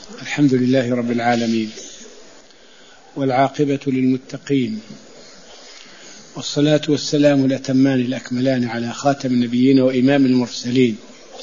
الحمد لله رب العالمين، والعاقبة للمتقين، والصلاة والسلام الأتمان الأكملان على خاتم النبيين وإمام المرسلين،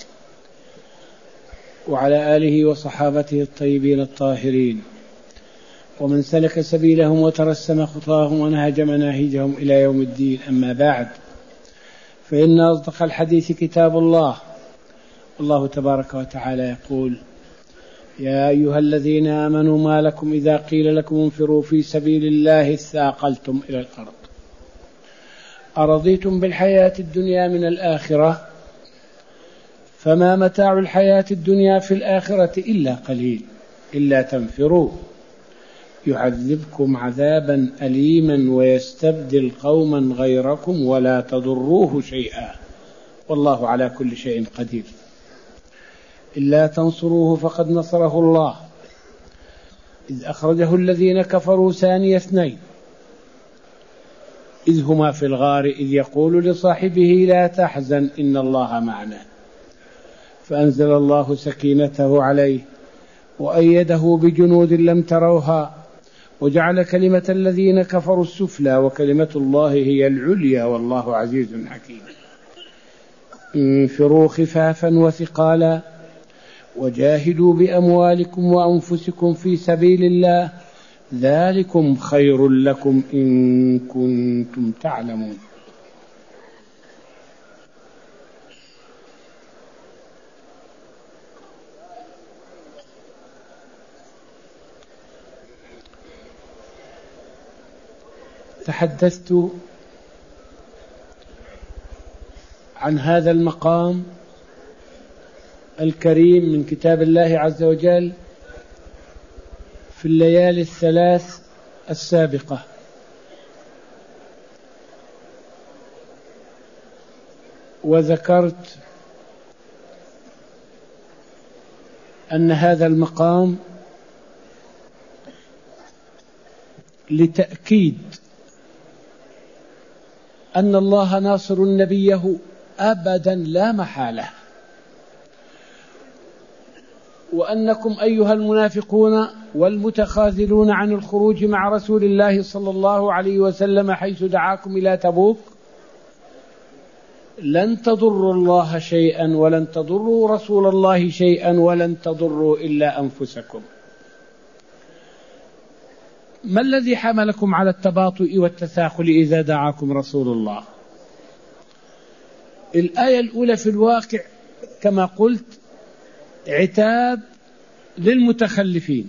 وعلى آله وصحابته الطيبين الطاهرين، ومن سلك سبيلهم وترسم خطاهم ونهج مناهجهم إلى يوم الدين. أما بعد، فإن أصدق الحديث كتاب الله. الله تبارك وتعالى يقول: يا أيها الذين آمنوا ما لكم إذا قيل لكم انفروا في سبيل الله اثاقلتم إلى الأرض أرضيتم بالحياة الدنيا من الآخرة فما متاع الحياة الدنيا في الآخرة إلا قليل إلا تنفروا يعذبكم عذابا أليما ويستبدل قوما غيركم ولا تضروه شيئا والله على كل شيء قدير. إلا تنصروه فقد نصره الله إذ أخرجه الذين كفروا ثاني اثنين إذ هما في الغار إذ يقول لصاحبه لا تحزن إن الله معنا فأنزل الله سكينته عليه وأيده بجنود لم تروها وجعل كلمة الذين كفروا السفلى وكلمة الله هي العليا والله عزيز حكيم. انفروا خفافا وثقالا وجاهدوا بأموالكم وأنفسكم في سبيل الله ذلكم خير لكم إن كنتم تعلمون. تحدثت عن هذا المقام الكريم من كتاب الله عز وجل في الليالي الثلاث السابقة، وذكرت أن هذا المقام لتأكيد أن الله ناصر نبيه أبدا لا محالة، وأنكم أيها المنافقون والمتخاذلون عن الخروج مع رسول الله صلى الله عليه وسلم حيث دعاكم إلى تبوك لن تضروا الله شيئا ولن تضروا رسول الله شيئا ولن تضروا إلا أنفسكم. ما الذي حملكم على التباطؤ والتثاقل إذا دعاكم رسول الله؟ الآية الأولى في الواقع كما قلت عتاب للمتخلفين،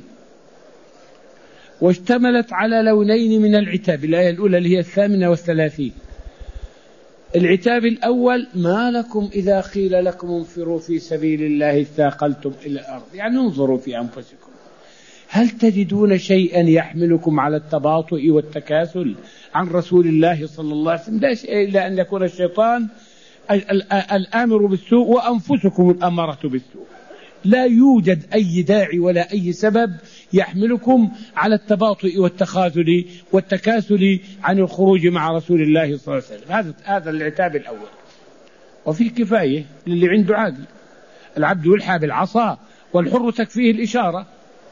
واشتملت على لونين من العتاب. الآية الأولى اللي هي 38. العتاب الأول: ما لكم إذا قيل لكم انفروا في سبيل الله اثاقلتم إلى الأرض، يعني انظروا في أنفسكم هل تجدون شيئا يحملكم على التباطؤ والتكاسل عن رسول الله صلى الله عليه وسلم؟ لا شيء إلا أن يكون الشيطان الآمر بالسوء وأنفسكم الأمارة بالسوء. لا يوجد أي داعي ولا أي سبب يحملكم على التباطؤ والتخاذل والتكاسل عن الخروج مع رسول الله صلى الله عليه وسلم. هذا العتاب الأول، وفي كفاية للي عنده عقل. العبد يلحى بالعصا والحر تكفيه الإشارة.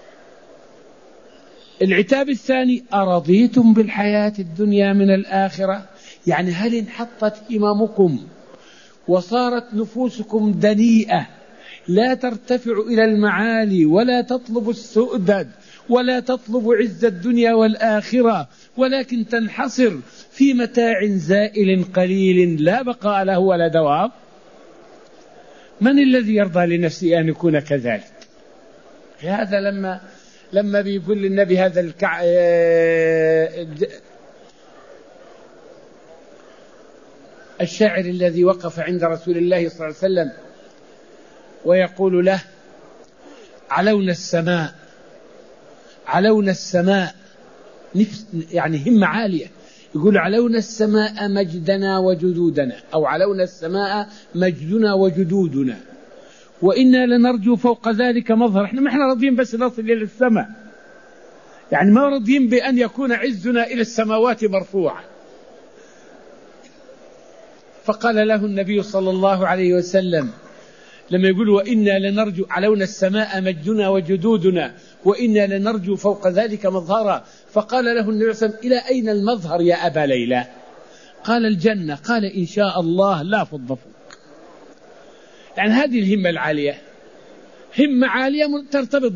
العتاب الثاني: أرضيتم بالحياة الدنيا من الآخرة، يعني هل انحطت إمامكم وصارت نفوسكم دنيئة لا ترتفع إلى المعالي ولا تطلب السؤدد ولا تطلب عز الدنيا والآخرة، ولكن تنحصر في متاع زائل قليل لا بقاء له ولا دوام؟ من الذي يرضى لنفسه أن يكون كذلك؟ هذا لما بيقول للنبي هذا الشاعر الذي وقف عند رسول الله صلى الله عليه وسلم ويقول له: علونا السماء يعني همة عالية، يقول: علونا السماء مجدنا وجدودنا، أو علونا السماء مجدنا وجدودنا وإنا لنرجو فوق ذلك مظهر. احنا ما احنا راضيين بس نصل إلى السماء، يعني ما راضيين بأن يكون عزنا إلى السماوات مرفوعا. فقال له النبي صلى الله عليه وسلم: لما يقول وإنا لنرجو علونا السماء مجدنا وجدودنا وإنا لنرجو فوق ذلك مظهرا، فقال له النبي صلى الله عليه وسلم: إلى أين المظهر يا أبا ليلى؟ قال: الجنة. قال: إن شاء الله لا فض فوق. يعني هذه الهمة العالية، همة عالية ترتبط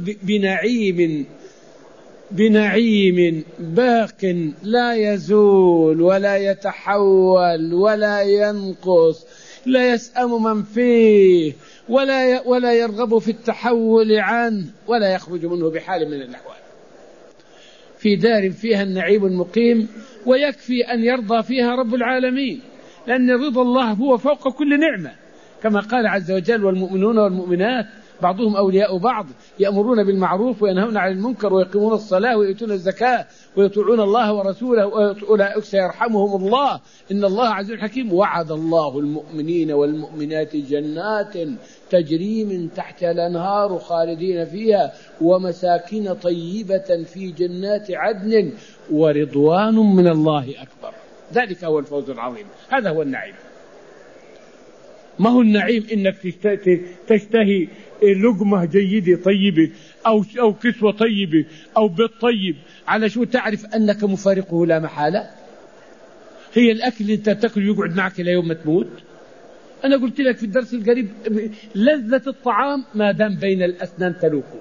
بنعيم باق لا يزول ولا يتحول ولا ينقص، لا يسأم من فيه ولا يرغب في التحول عنه ولا يخرج منه بحال من الأحوال، في دار فيها النعيم المقيم، ويكفي أن يرضى فيها رب العالمين، لأن رضا الله هو فوق كل نعمة، كما قال عز وجل: والمؤمنون والمؤمنات بعضهم أولياء بعض يأمرون بالمعروف وينهون عن المنكر ويقيمون الصلاة ويؤتون الزكاة ويطيعون الله ورسوله أولئك سيرحمهم الله إن الله عزيز حكيم. وعد الله المؤمنين والمؤمنات جنات تجري من تحتها الأنهار خالدين فيها ومساكن طيبة في جنات عدن ورضوان من الله أكبر. ذلك هو الفوز العظيم، هذا هو النعيم. ما هو النعيم إنك تشتهي لقمة جيدة طيبة أو كسوة طيبة أو بيت طيب، على شو تعرف أنك مفارقه لا محالة؟ هي الأكل اللي أنت تأكل يقعد معك إلى يوم ما تموت. أنا قلت لك في الدرس القريب: لذة الطعام ما دام بين الأسنان تلوكه،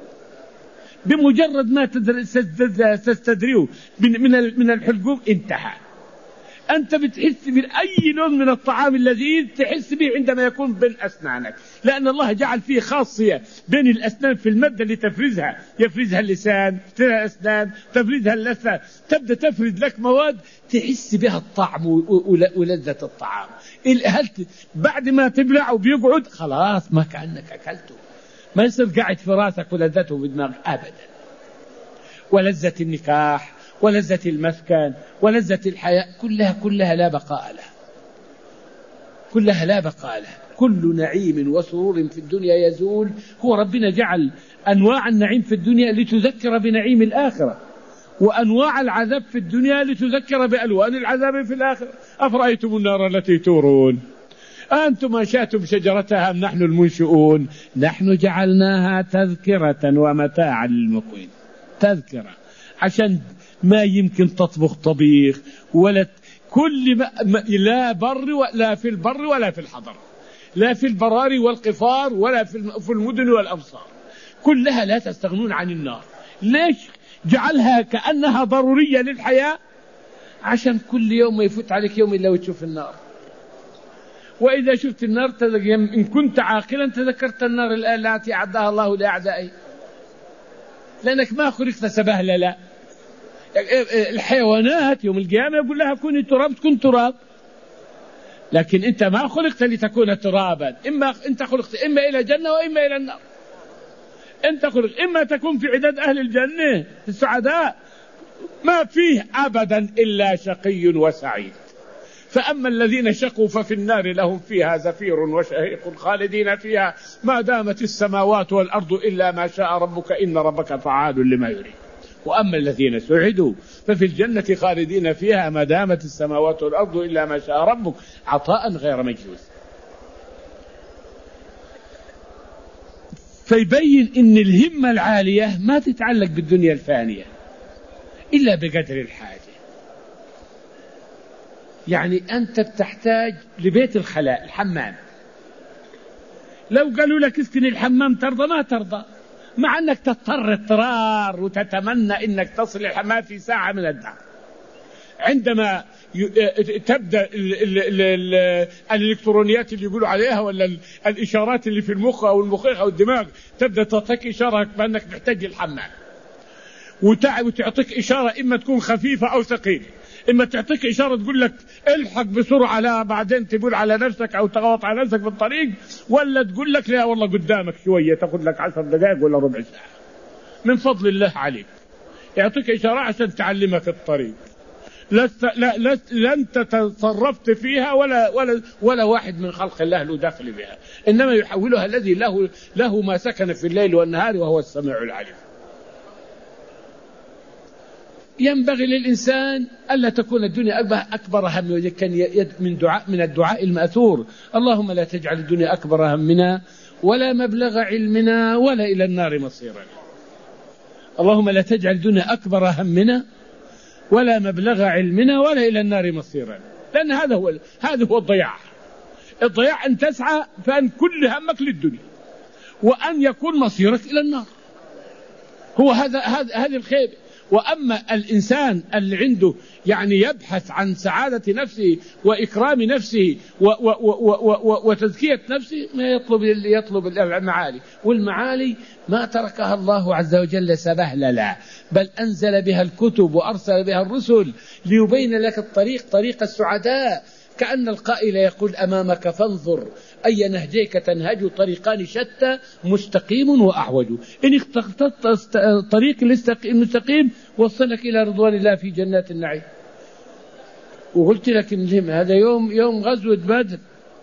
بمجرد ما تستدريه من الحلقوم انتهى. أنت بتحس بأي لون من الطعام اللذيذ تحس به عندما يكون بين أسنانك، لأن الله جعل فيه خاصية بين الأسنان في المادة اللي يفرزها اللسان، الأسنان تفرزها اللثة، تبدأ تفرز لك مواد تحس بها الطعم ولذة الطعام. بعد ما تبلع وبيقعد خلاص ما كأنك أكلته، ما يصير قاعد في راسك ولذته بدماغك أبدا. ولذة النكاح ولذة المسكن ولذة الحياة كلها لا بقاء لها، كلها لا بقاء لها. كل نعيم وسرور في الدنيا يزول. هو ربنا جعل أنواع النعيم في الدنيا لتذكر بنعيم الآخرة، وأنواع العذاب في الدنيا لتذكر بألوان العذاب في الآخرة. أفرأيتم النار التي تورون أنتم أنشأتم شجرتها أم نحن المنشئون نحن جعلناها تذكرة ومتاعا للمقوين. تذكرة عشان ما يمكن تطبخ طبيخ ولا لا بر ولا في البر ولا في الحضر، لا في البراري والقفار ولا في المدن والأمصار، كلها لا تستغنون عن النار. ليش جعلها كأنها ضرورية للحياة؟ عشان كل يوم ما يفوت عليك يوم إلا وتشوف النار. وإذا شفت النار إن كنت عاقلا تذكرت النار التي أعدها الله لأعدائه، لأنك ما خلقت سبهلة. لا، الحيوانات يوم القيامة يقول لها كوني تراب تكون تراب، لكن أنت ما خلقت لتكون ترابا. أنت خلقت إما إلى جنة وإما إلى النار. أنت خلقت إما تكون في عداد أهل الجنة السعداء ما فيه أبدا إلا شقي وسعيد، فأما الذين شقوا ففي النار لهم فيها زفير وشهيق خالدين فيها ما دامت السماوات والأرض إلا ما شاء ربك إن ربك فعال لما يريد. وأما الذين سعدوا ففي الجنة خالدين فيها ما دامت السماوات والأرض إلا ما شاء ربك عطاء غير مجوز. فيبين إن الهمة العالية ما تتعلق بالدنيا الفانية إلا بقدر الحاجة. يعني أنت بتحتاج لبيت الخلاء، الحمام، لو قالوا لك اسكن الحمام ترضى ما ترضى، مع أنك تضطر اضطرار وتتمنى أنك تصل الحمام في ساعة من الدهر. عندما تبدأ الإلكترونيات اللي يقولوا عليها ولا الإشارات اللي في المخ أو المخيخ أو الدماغ تبدأ تعطيك إشارة بأنك محتاج الحمام، وتعطيك إشارة إما تكون خفيفة أو ثقيلة، إما تعطيك إشارة تقول لك الحق بسرعة لا بعدين تقول على نفسك أو تغلط على نفسك بالطريق، ولا تقول لك لا والله قدامك شوية تأخذ لك 10 دقائق ولا ربع ساعة. من فضل الله عليك يعطيك إشارة عشان تعلمك الطريق. لا أنت تصرفت فيها ولا واحد من خلق الله له دخل بها، إنما يحولها الذي له ما سكن في الليل والنهار وهو السميع العليم. ينبغي للإنسان ألا تكون الدنيا أكبر هم. كان من الدعاء المأثور: اللهم لا تجعل الدنيا أكبر همنا ولا مبلغ علمنا ولا إلى النار مصيرنا. اللهم لا تجعل الدنيا أكبر همنا ولا مبلغ علمنا ولا إلى النار مصيرنا، لأن هذا هو الضياع أن تسعى فأن كل همك للدنيا وأن يكون مصيرك إلى النار. هو هذا الخير. وأما الإنسان اللي عنده يعني يبحث عن سعادة نفسه وإكرام نفسه وتزكية نفسه، ما يطلب المعالي، والمعالي ما تركها الله عز وجل سبهللا، بل أنزل بها الكتب وأرسل بها الرسل ليبين لك طريق السعداء. كأن القائل يقول أمامك فانظر أي نهجيك تنهج، طريقان شتى مستقيم وأعوج، إن اخترت طريق المستقيم وصلك إلى رضوان الله في جنات النعيم. وقلت لك إن هذا يوم غزوة بدر،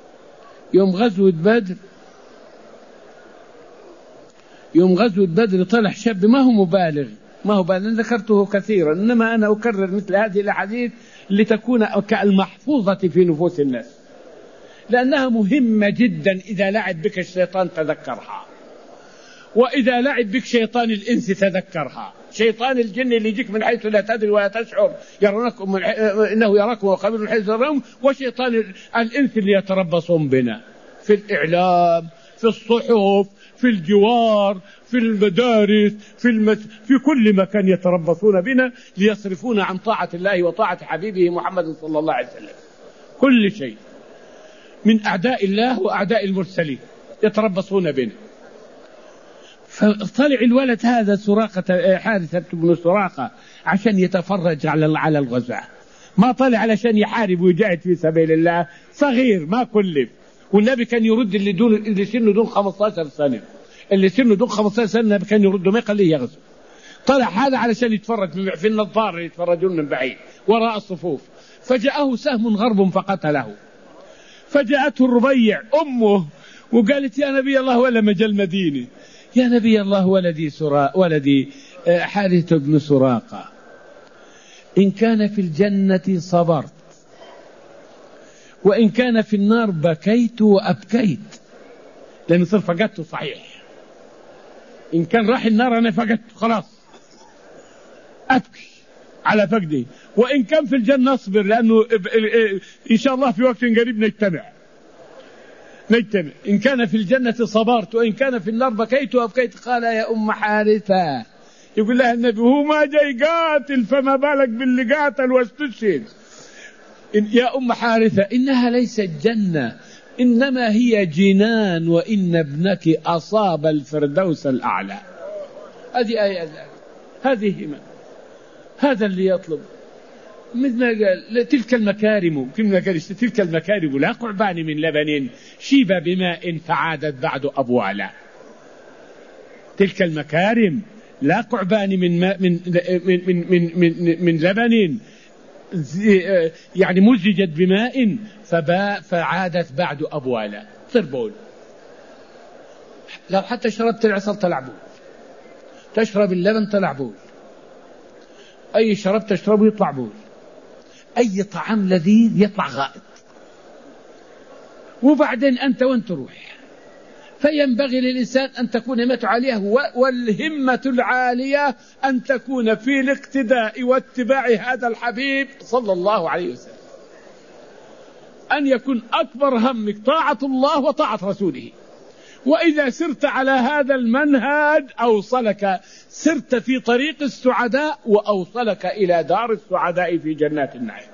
يوم غزوة بدر طلع شاب ما هو مبالغ، ذكرته كثيرا، إنما أنا أكرر مثل هذه الأحاديث لتكون كالمحفوظة في نفوس الناس، لأنها مهمة جدا. إذا لعب بك الشيطان تذكرها، وإذا لعب بك شيطان الإنس تذكرها. شيطان الجن اللي يجيك من حيث لا تدري ولا تشعر، إنه يراكم وقبل من حيث ترون، وشيطان الإنس اللي يتربصون بنا في الإعلام، في الصحف، في الجوار، في المدارس، في كل مكان يتربصون بنا ليصرفونا عن طاعة الله وطاعة حبيبه محمد صلى الله عليه وسلم. كل شيء من أعداء الله وأعداء المرسلين يتربصون بنا. فطلع الولد هذا حارثة بن سراقة عشان يتفرج على الغزاة، ما طلع علشان يحارب ويجاهد في سبيل الله، صغير ما كلف. والنبي كان يرد اللي سنه دون 15 سنة، اللي سنه دون 15 سنة كان يرده، ما يخليه يغزو. طلع هذا علشان يتفرج في النظار، يتفرجون من بعيد وراء الصفوف. فجاءه سهم غرب فقتله. فجاءته الربيع أمه وقالت يا نبي الله ولا مجل مديني، يا نبي الله ولدي حارثة بن سراقة، إن كان في الجنة صبرت، وإن كان في النار بكيت وأبكيت، لأنه صار فقدته صحيح. إن كان راح النار أنا فقدته خلاص أبكي على فقدي، وإن كان في الجنة أصبر، لأنه إن شاء الله في وقت قريب نجتمع. إن كان في الجنة صبرت وإن كان في النار بكيت وأبكيت. قال يا أم حارثة، يقول لها النبي هو ما جاي قاتل، فما بالك باللي قاتل واستشهد. يا أم حارثة إنها ليست جنة، إنما هي جنان، وإن ابنك أصاب الفردوس الأعلى. هذه آية، هذه همة، هذا اللي يطلب. مثل ما قال تلك المكارم لا قعبان من لبن شيب بماء فعادت بعد أبوالا. تلك المكارم لا قعبان من لبن يعني مزجت بماء فعادت بعد أبوالا. صربول لو حتى شربت العسل طلع بول، تشرب اللبن طلع بول، أي شرب تشربه يطلع بول، أي طعام لذيذ يطلع غائط. وبعدين أنت وين تروح؟ فينبغي للإنسان أن تكون همته عالية، والهمة العالية أن تكون في الاقتداء واتباع هذا الحبيب صلى الله عليه وسلم، أن يكون أكبر همك طاعة الله وطاعة رسوله. وإذا سرت على هذا المنهج سرت في طريق السعداء، وأوصلك إلى دار السعداء في جنات النعيم.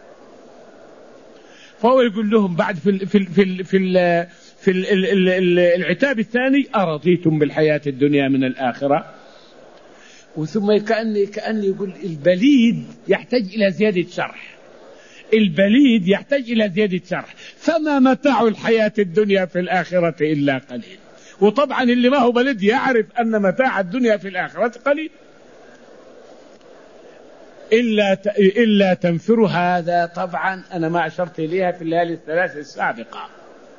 فهو يقول لهم بعد في العتاب الثاني: أرضيتم بالحياة الدنيا من الآخرة؟ وثم كأني يقول البليد يحتاج إلى زيادة شرح، فما متاع الحياة الدنيا في الآخرة إلا قليل. وطبعا اللي ما هو بلد يعرف أن متاع الدنيا في الآخرة قليل. إلا تنفروا، هذا طبعا أنا ما أشرت إليها في الليالي الثلاث السابقة،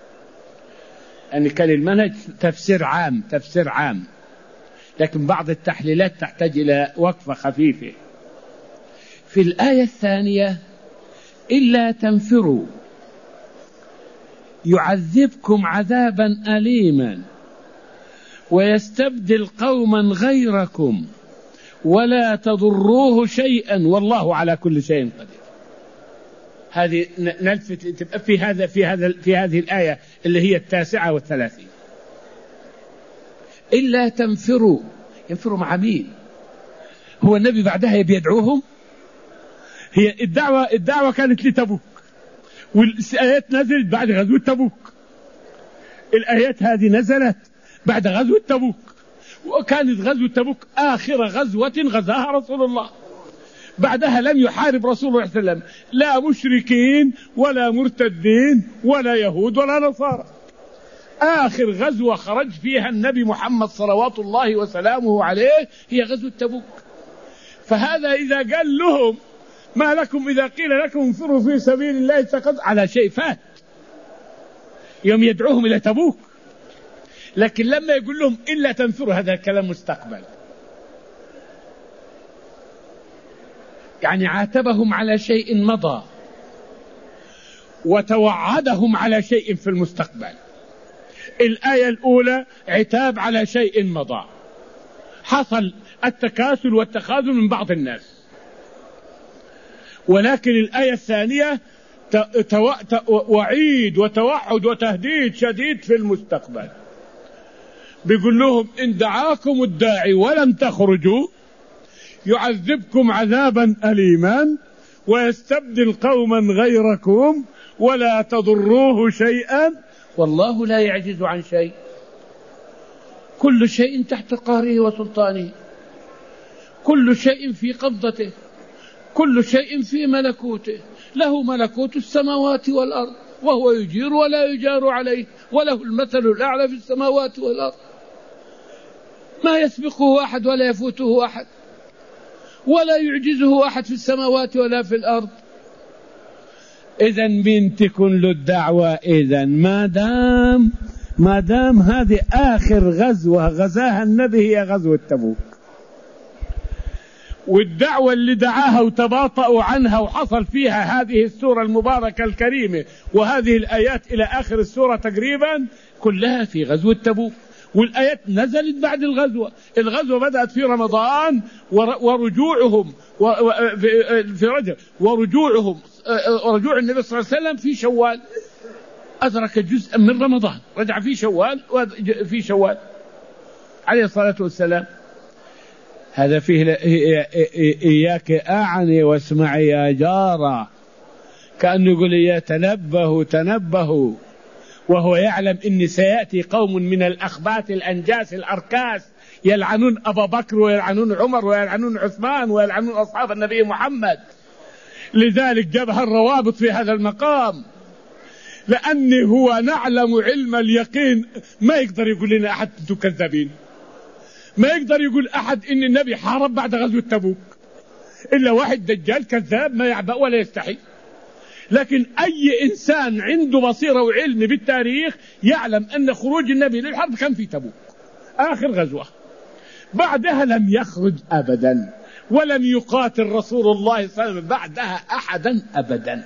أن كان المنهج تفسير عام، لكن بعض التحليلات تحتاج إلى وقفة خفيفة. في الآية الثانية: إلا تنفروا يعذبكم عذابا أليما ويستبدل قوما غيركم ولا تضروه شيئا والله على كل شيء قدير. هذه نلفت تبقى في هذه الآية اللي هي 39. إلا تنفروا، ينفروا مع مين؟ هو النبي بعدها بيدعوهم؟ هي الدعوة كانت لتبوك، والآيات نزلت بعد غزوة تبوك. الآيات هذه نزلت بعد غزوة تبوك، وكانت غزوة تبوك آخر غزوة غزاها رسول الله. بعدها لم يحارب رسول الله صلى الله عليه وسلم لا مشركين ولا مرتدين ولا يهود ولا نصارى. آخر غزوة خرج فيها النبي محمد صلوات الله وسلامه عليه هي غزوة تبوك. فهذا إذا قال لهم ما لكم إذا قيل لكم انفروا في سبيل الله ثقلتم على شيء فات، يوم يدعوهم إلى تبوك. لكن لما يقول لهم إلا تنفروا هذا الكلام مستقبل، يعني عاتبهم على شيء مضى وتوعدهم على شيء في المستقبل. الآية الأولى عتاب على شيء مضى، حصل التكاسل والتخاذل من بعض الناس. ولكن الآية الثانية وعيد وتوعد وتهديد شديد في المستقبل. بيقول لهم إن دعاكم الداعي ولم تخرجوا يعذبكم عذابا أليما ويستبدل قوما غيركم ولا تضروه شيئا والله لا يعجز عن شيء، كل شيء تحت قهره وسلطانه، كل شيء في قبضته، كل شيء في ملكوته، له ملكوت السماوات والأرض وهو يجير ولا يجار عليه وله المثل الأعلى في السماوات والأرض، ما يسبقه أحد ولا يفوته أحد ولا يعجزه أحد في السماوات ولا في الأرض. إذن من تكون له الدعوة؟ إذن ما دام هذه آخر غزوة غزاها النبي هي غزوة تبوك، والدعوة اللي دعاها وتباطؤوا عنها وحصل فيها هذه السورة المباركة الكريمة وهذه الآيات إلى آخر السورة تقريبا كلها في غزوة تبوك. والآيات نزلت بعد الغزوة بدأت في رمضان، ورجوعهم في رجب، ورجوع النبي صلى الله عليه وسلم في شوال، أدرك جزءا من رمضان، رجع في شوال عليه الصلاة والسلام. هذا فيه إياك أعني واسمعي يا جارة، كأنه يقول يا تنبهوا، وهو يعلم إن سيأتي قوم من الأخبات الأنجاس الأركاس يلعنون أبا بكر ويلعنون عمر ويلعنون عثمان ويلعنون أصحاب النبي محمد. لذلك جابها الروابط في هذا المقام، لأنه هو نعلم علم اليقين. ما يقدر يقول لنا أحد أنتم كذابين، ما يقدر يقول أحد إن النبي حارب بعد غزوة تبوك إلا واحد دجال كذاب ما يعبأ ولا يستحي. لكن أي إنسان عنده بصيرة وعلم بالتاريخ يعلم أن خروج النبي للحرب كان في تبوك آخر غزوة، بعدها لم يخرج أبدا ولم يقاتل رسول الله صلى الله عليه وسلم بعدها أحدا أبدا.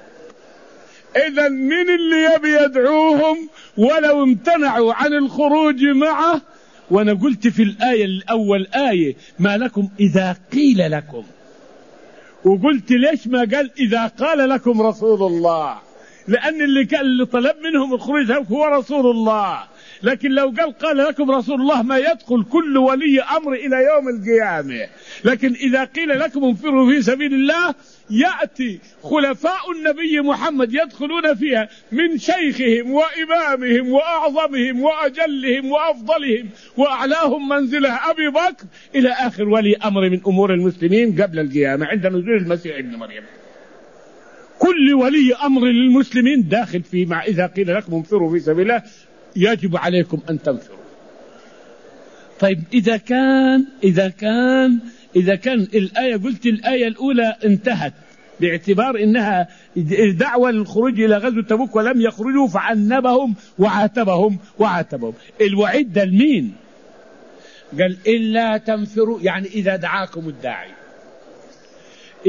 إذن من اللي يبي يدعوهم ولو امتنعوا عن الخروج معه؟ وأنا قلت في الآية الأول آية ما لكم إذا قيل لكم، وقلت ليش ما قال إذا قال لكم رسول الله؟ لأن اللي طلب منهم الخروج هو رسول الله. لكن لو قال لكم رسول الله ما يدخل كل ولي أمر إلى يوم القيامة. لكن إذا قيل لكم انفروا في سبيل الله يأتي خلفاء النبي محمد يدخلون فيها من شيخهم وإمامهم وأعظمهم وأجلهم وأفضلهم وأعلاهم منزله أبي بكر إلى آخر ولي أمر من أمور المسلمين قبل القيامة عند نزول المسيح ابن مريم. كل ولي أمر للمسلمين داخل فيه مع إذا قيل لكم انفروا في سبيل الله يجب عليكم أن تنفروا. طيب إذا كان الآية قلت الآية الأولى انتهت باعتبار إنها دعوة للخروج إلى غزوة تبوك ولم يخرجوا فعنبهم وعاتبهم. الوعيد ده لمين؟ قال إلا تنفروا، يعني إذا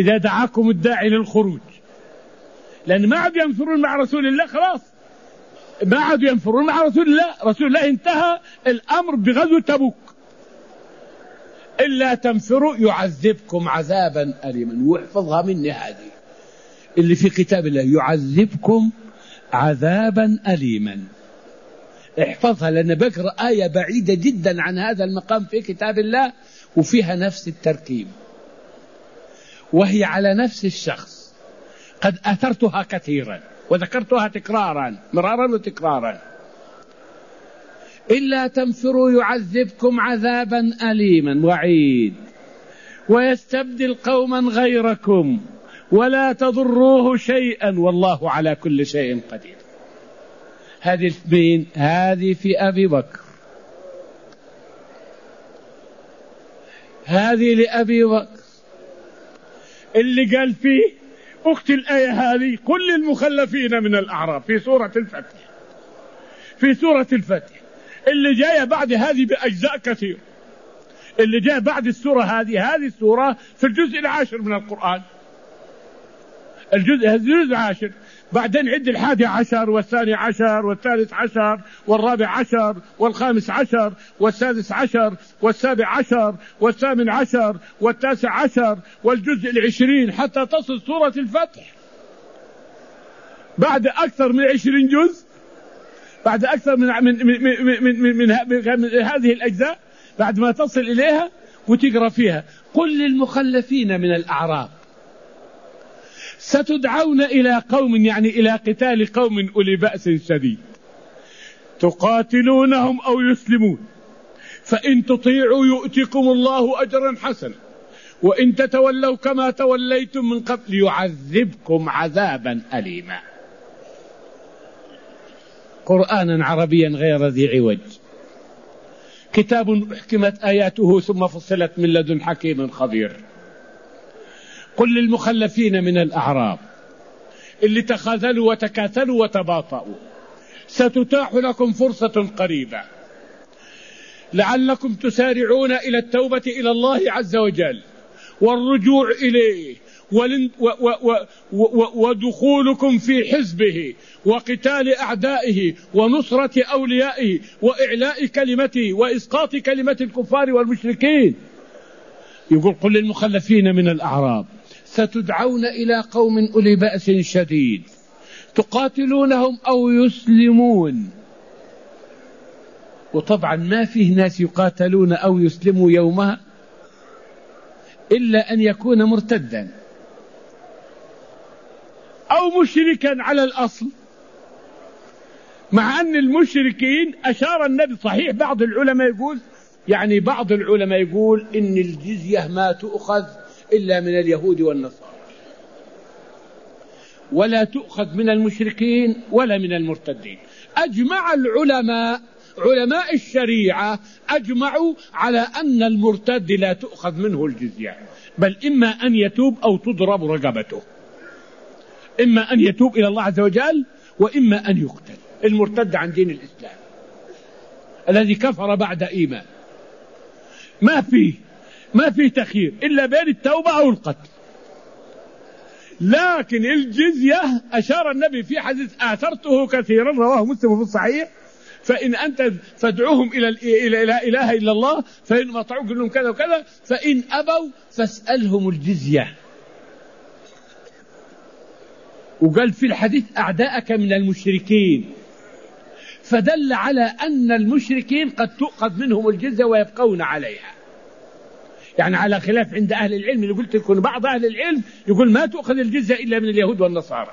دعاكم الداعي للخروج، لأن ما عاد ينفرون مع رسول الله خلاص ما عادوا ينفرون مع رسول الله. رسول الله انتهى الأمر بغزو تبوك. إلا تنفروا يعذبكم عذابا أليما. واحفظها مني هذه اللي في كتاب الله، يعذبكم عذابا أليما. احفظها، لأن بقرأ آية بعيدة جدا عن هذا المقام في كتاب الله وفيها نفس التركيب، وهي على نفس الشخص. قد أثرتها كثيرا وذكرتها تكرارا مرارا وتكرارا. إلا تنفروا يعذبكم عذابا أليما، وعيد، ويستبدل قوما غيركم ولا تضروه شيئا والله على كل شيء قدير. هذه الاثنين، هذه في أبي بكر، هذه لأبي بكر اللي قال فيه أخت الآية هذه كل المخلفين من الأعراب في سورة الفتح، في سورة الفتح. اللي جاية بعد هذه بأجزاء كثير، اللي جاء بعد السورة هذه السورة في الجزء العاشر من القرآن، الجزء 10، بعدين عد 11 والثاني عشر والثالث عشر والرابع عشر والخامس عشر والسادس عشر والسابع عشر والثامن عشر والتاسع عشر والجزء 20 حتى تصل سورة الفتح. بعد أكثر من 20 جزء، بعد أكثر من هذه الأجزاء، بعد ما تصل إليها وتقرأ فيها قل للمخلفين من الأعراب ستدعون إلى قوم، يعني إلى قتال قوم أولي بأس شديد تقاتلونهم أو يسلمون، فإن تطيعوا يؤتكم الله أجرا حسنا وإن تتولوا كما توليتم من قبل يعذبكم عذابا أليما. قرآنا عربيا غير ذي عوج، كتاب أحكمت آياته ثم فصلت من لدن حكيم خبير. قل للمخلفين من الأعراب اللي تخاذلوا وتكاثلوا وتباطؤوا ستتاح لكم فرصة قريبة لعلكم تسارعون إلى التوبة إلى الله عز وجل والرجوع إليه ودخولكم في حزبه وقتال أعدائه ونصرة أوليائه وإعلاء كلمته وإسقاط كلمة الكفار والمشركين. يقول قل للمخلفين من الأعراب ستدعون إلى قوم أولي بأس شديد تقاتلونهم أو يسلمون. وطبعا ما فيه ناس يقاتلون أو يسلموا يومها إلا أن يكون مرتدا أو مشركا على الأصل، مع أن المشركين أشار النبي. صحيح بعض العلماء يقول، يعني بعض العلماء يقول إن الجزية ما تؤخذ إلا من اليهود والنصارى، ولا تؤخذ من المشركين ولا من المرتدين. أجمع العلماء، علماء الشريعة أجمعوا على أن المرتد لا تؤخذ منه الجزية، بل إما أن يتوب أو تضرب رقبته، إما أن يتوب إلى الله عز وجل وإما أن يقتل. المرتد عن دين الإسلام الذي كفر بعد إيمان ما فيه تخيير إلا بين التوبة أو القتل. لكن الجزية أشار النبي في حديث آثرته كثيرا رواه مسلم في الصحيح، فإن أنت فادعوهم إلى لا إله إلا الله فإن ما طعوا قل لهم كذا وكذا، فإن أبوا فاسألهم الجزية. وقال في الحديث أعداءك من المشركين، فدل على أن المشركين قد تؤخذ منهم الجزية ويبقون عليها، يعني على خلاف عند أهل العلم اللي قلت لكم. بعض أهل العلم يقول ما تؤخذ الجزية إلا من اليهود والنصارى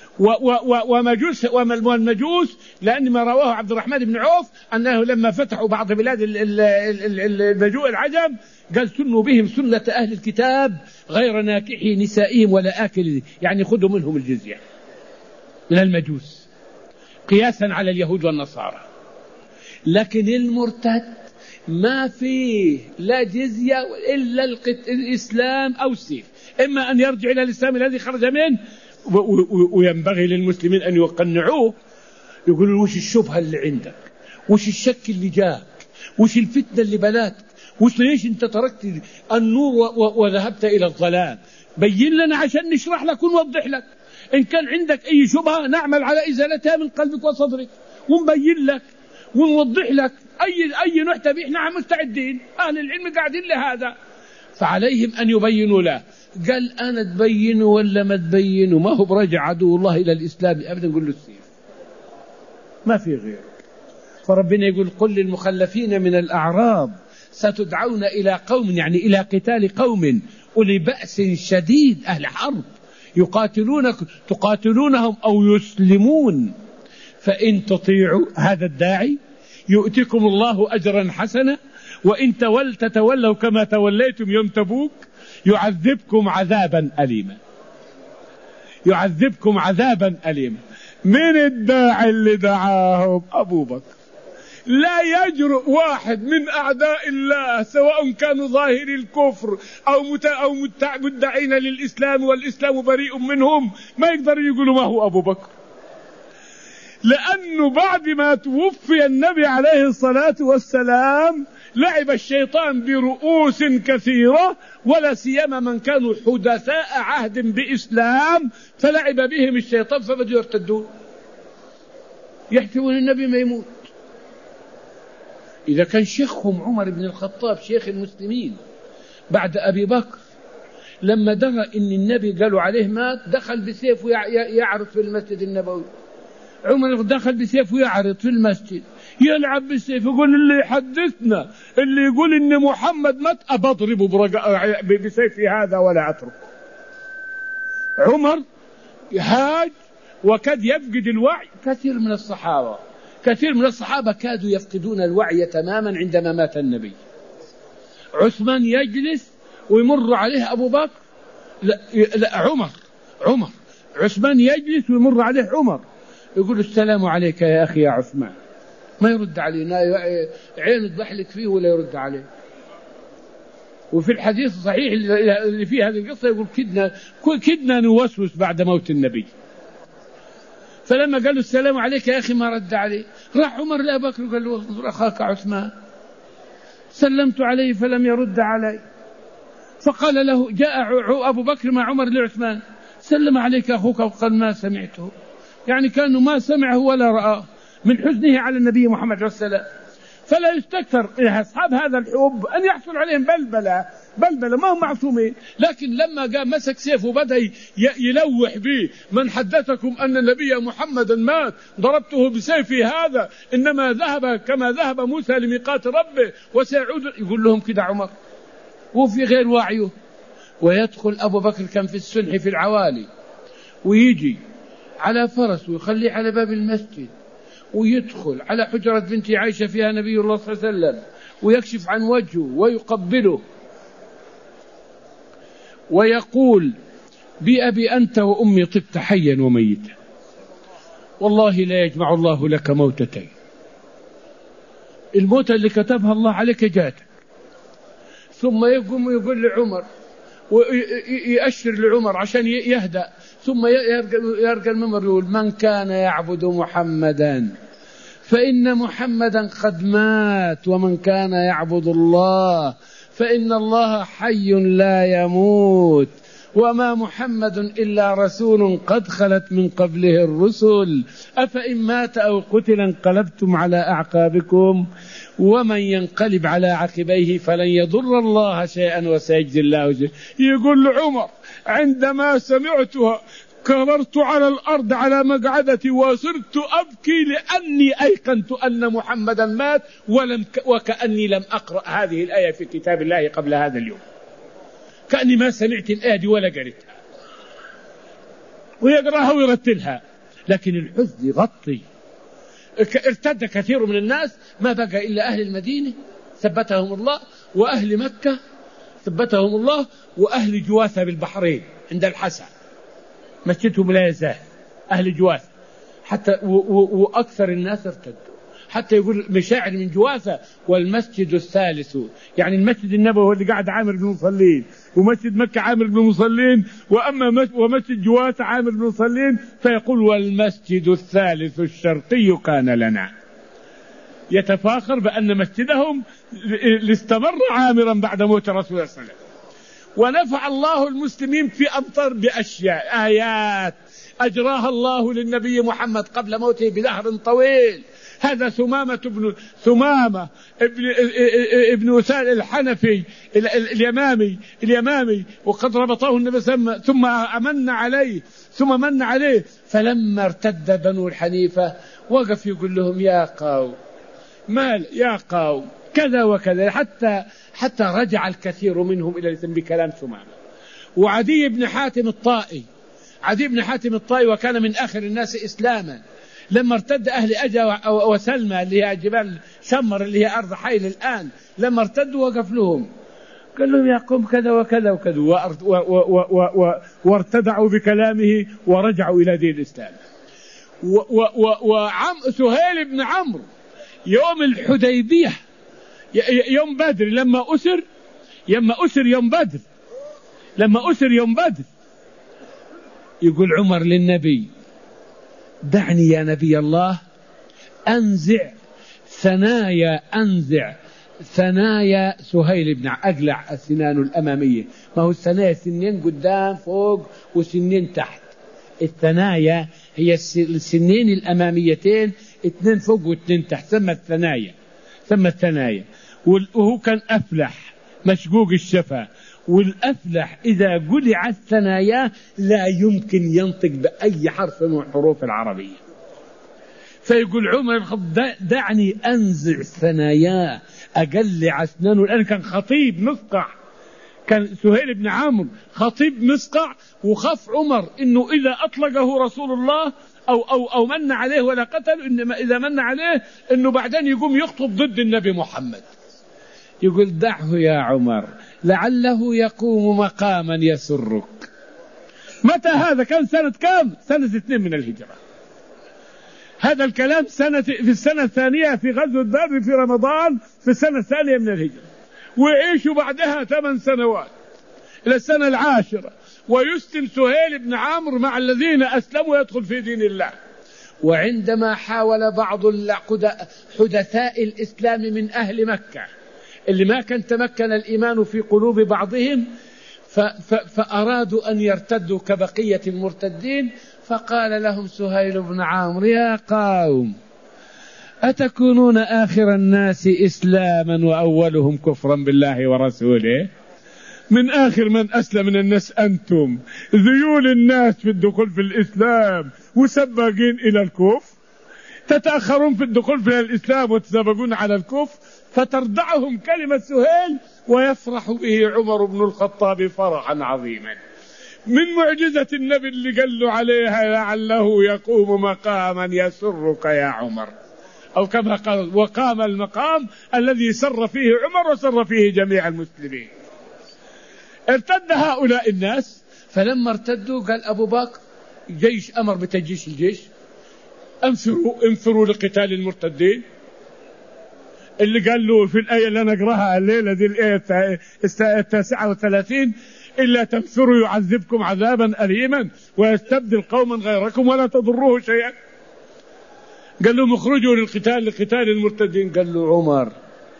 والمجوس، لأن ما رواه عبد الرحمن بن عوف أنه لما فتحوا بعض بلاد المجوء العجم قال سنوا بهم سنة أهل الكتاب غير ناكحي نسائهم ولا آكل، يعني خذوا منهم الجزية من المجوس قياسا على اليهود والنصارى. لكن المرتد ما فيه لا جزية إلا الإسلام أو السيف، إما أن يرجع إلى الإسلام الذي خرج منه، وينبغي للمسلمين أن يقنعوه، يقولوا وش الشبهة اللي عندك، وش الشك اللي جاك، وش الفتنة اللي بلاتك، وش ليش أنت تركت النور وذهبت إلى الظلام، بين لنا عشان نشرح لك ونوضح لك. إن كان عندك أي شبهة نعمل على إزالتها من قلبك وصدرك، ونبين لك ونوضح لك أي نحتة به. نحن مستعدين، أهل العلم قاعدين لهذا، فعليهم أن يبينوا له. قال أنا تبينه ولا ما تبينه، ما هو برجع عدو الله إلى الإسلام أبدا، نقول له السيف ما في غير. فربنا يقول قل للمخلفين من الأعراب ستدعون إلى قوم، يعني إلى قتال قوم أولي بأس شديد، أهل حرب تقاتلونهم أو يسلمون، فإن تطيعوا هذا الداعي يؤتكم الله أجرا حسنا، وإن تتولوا كما توليتم يوم تبوك يعذبكم عذابا أليما. يعذبكم عذابا أليما. من الداعي اللي دعاهم؟ أبو بكر. لا يجرؤ واحد من أعداء الله سواء كانوا ظاهري الكفر أو مدعين للإسلام والإسلام بريء منهم، ما يقدر يقولوا ما هو أبو بكر، لأنه بعد ما توفي النبي عليه الصلاة والسلام لعب الشيطان برؤوس كثيرة، ولا سيما من كانوا حدثاء عهد بإسلام، فلعب بهم الشيطان فبدوا يرتدون، يحتوون النبي ما يموت. إذا كان شيخهم عمر بن الخطاب شيخ المسلمين بعد أبي بكر، لما درى إن النبي قالوا عليه مات دخل بسيف يعرض في المسجد النبوي. عمر دخل بسيف ويعرض في المسجد يلعب بالسيف، يقول اللي يحدثنا اللي يقول إن محمد مات أبضربه بسيفي هذا ولا أترك. عمر هاج وكاد يفقد الوعي. كثير من الصحابة كادوا يفقدون الوعي تماما عندما مات النبي. عثمان يجلس ويمر عليه أبو بكر، لا عمر عثمان يجلس ويمر عليه عمر، يقول السلام عليك يا أخي يا عثمان، ما يرد عليه، عين تضحلك فيه ولا يرد عليه. وفي الحديث الصحيح اللي فيه هذه القصة يقول كدنا نوسوس بعد موت النبي، فلما قال له السلام عليك يا أخي ما رد عليه. راح عمر لأبي بكر وقال له انظر أخاك عثمان، سلمت عليه فلم يرد علي، فقال له جاء أبو بكر مع عمر لعثمان سلم عليك أخوك وقال ما سمعته، يعني كأنه ما سمعه ولا رآه من حزنه على النبي محمد صلى الله عليه وسلم. فلا يستكثر أصحاب هذا الحب أن يحصل عليهم بلبلة، ما هم معصومين. لكن لما قام مسك سيفه وبدأ يلوح به من حدثكم أن النبي محمدا مات ضربته بسيفي هذا، إنما ذهب كما ذهب موسى لميقات ربه وسيعود، يقول لهم كده عمر وفي غير وعيه. ويدخل أبو بكر كان في السنح في العوالي، ويجي على فرس ويخليه على باب المسجد، ويدخل على حجرة بنت عائشة فيها نبي الله صلى الله عليه وسلم، ويكشف عن وجهه ويقبله ويقول بأبي أنت وأمي طبت حيا وميتا، والله لا يجمع الله لك موتتين، الموتة اللي كتبها الله عليك جاتك. ثم يقوم ويقول لعمر ويأشر لعمر عشان يهدأ، ثم يرقى المنبر يقول من كان يعبد محمدا فإن محمدا قد مات، ومن كان يعبد الله فإن الله حي لا يموت، وما محمد إلا رسول قد خلت من قبله الرسل، أفإن مات أو قتل انقلبتم على أعقابكم، ومن ينقلب على عقبيه فلن يضر الله شيئا وسيجزي الله جزاء. يقول عمر عندما سمعتها كبرت على الأرض على مقعدتي وصرت أبكي لأني أيقنت أن محمدا مات وكأني لم أقرأ هذه الآية في كتاب الله قبل هذا اليوم، كأني ما سمعت الآية دي ولا قريتها. ويقرأها ويرتلها، لكن الحزن يغطي. ارتد كثير من الناس، ما بقى إلا أهل المدينة ثبتهم الله، وأهل مكة ثبتهم الله، وأهل جواثة بالبحرين عند الحسا مسجدهم لا يزال أهل جواثة، حتى وأكثر الناس ارتدوا، حتى يقول مشاعر من جواثة والمسجد الثالث، يعني المسجد النبوي هو اللي قاعد عامر بالمصلين، ومسجد مكة عامر بالمصلين، ومسجد جواثة عامر بالمصلين، فيقول والمسجد الثالث الشرقي كان لنا، يتفاخر بأن مسجدهم استمر عامرا بعد موت رسول الله صلى الله عليه وسلم. ونفع الله المسلمين في أمطار بأشياء آيات أجراها الله للنبي محمد قبل موته بدهر طويل، هذا ثمامة ابن وسال الحنفي اليمامي وقد ربطه النبي ثم من عليه. فلما ارتد بنو الحنيفة وقف يقول لهم يا قوم كذا وكذا، حتى رجع الكثير منهم إلى الإسلام بكلام ثمامة. وعدي بن حاتم الطائي وكان من آخر الناس إسلاما، لما ارتد أهل أجا وسلمى اللي هي جبال شمر اللي هي أرض حيل الآن، لما ارتدوا وقف لهم قال لهم يا قوم كذا وكذا وكذا، وارتدعوا بكلامه ورجعوا إلى دين الإسلام. سهيل بن عمرو يوم الحديبية يوم بدر لما أسر يوم بدر يقول عمر للنبي دعني يا نبي الله أنزع ثنايا سهيل بن أقلع السنان الأمامية، ما هو الثنايا سنين قدام فوق وسنين تحت، الثنايا هي السنين الأماميتين 2 فوق و2 تحت، ثم الثنايا. وهو كان أفلح مشقوق الشفا، والأفلح إذا قلع الثنايا لا يمكن ينطق بأي حرف من الحروف العربية. فيقول عمر دعني أنزع الثنايا أقلع أسنانه، لأن كان خطيب مسقع، كان سهيل بن عمرو خطيب مسقع، وخاف عمر إنه إذا أطلقه رسول الله أو من عليه ولا قتل، إنما إذا من عليه إنه بعدين يقوم يخطب ضد النبي محمد. يقول دعه يا عمر لعله يقوم مقاما يسرك. متى هذا؟ كان سنة كام؟ سنة 2 من الهجرة. هذا الكلام في السنة الثانية في غزوة بدر في رمضان في السنة الثانية من الهجرة، ويعيشوا بعدها 8 سنوات إلى السنة 10، ويسلم سهيل بن عمرو مع الذين أسلموا يدخل في دين الله. وعندما حاول بعض حدثاء الإسلام من أهل مكة اللي ما كان تمكن الإيمان في قلوب بعضهم فأرادوا أن يرتدوا كبقية المرتدين، فقال لهم سهيل بن عمرو يا قوم أتكونون آخر الناس إسلاما وأولهم كفرا بالله ورسوله؟ من آخر من أسلم من الناس أنتم، ذيول الناس في الدخول في الإسلام وسباقين إلى الكفر، تتأخرون في الدخول في الإسلام وتسابقون على الكفر، فتردعهم كلمة سهيل ويفرح به عمر بن الخطاب فرحا عظيما. من معجزة النبي اللي قال له عليها لعله يقوم مقاما يسرك يا عمر، أو كما قال وقام المقام الذي سر فيه عمر وسر فيه جميع المسلمين. ارتد هؤلاء الناس، فلما ارتدوا قال أبو بكر جيش أمر بتجيش الجيش، انفروا لقتال المرتدين، اللي قال له في الآية اللي نقرأها الليلة دي الآية 39 إلا تنفروا يعذبكم عذابا أليما ويستبدل قوما غيركم ولا تضروه شيئا. قال لهم اخرجوا لقتال المرتدين. قال له عمر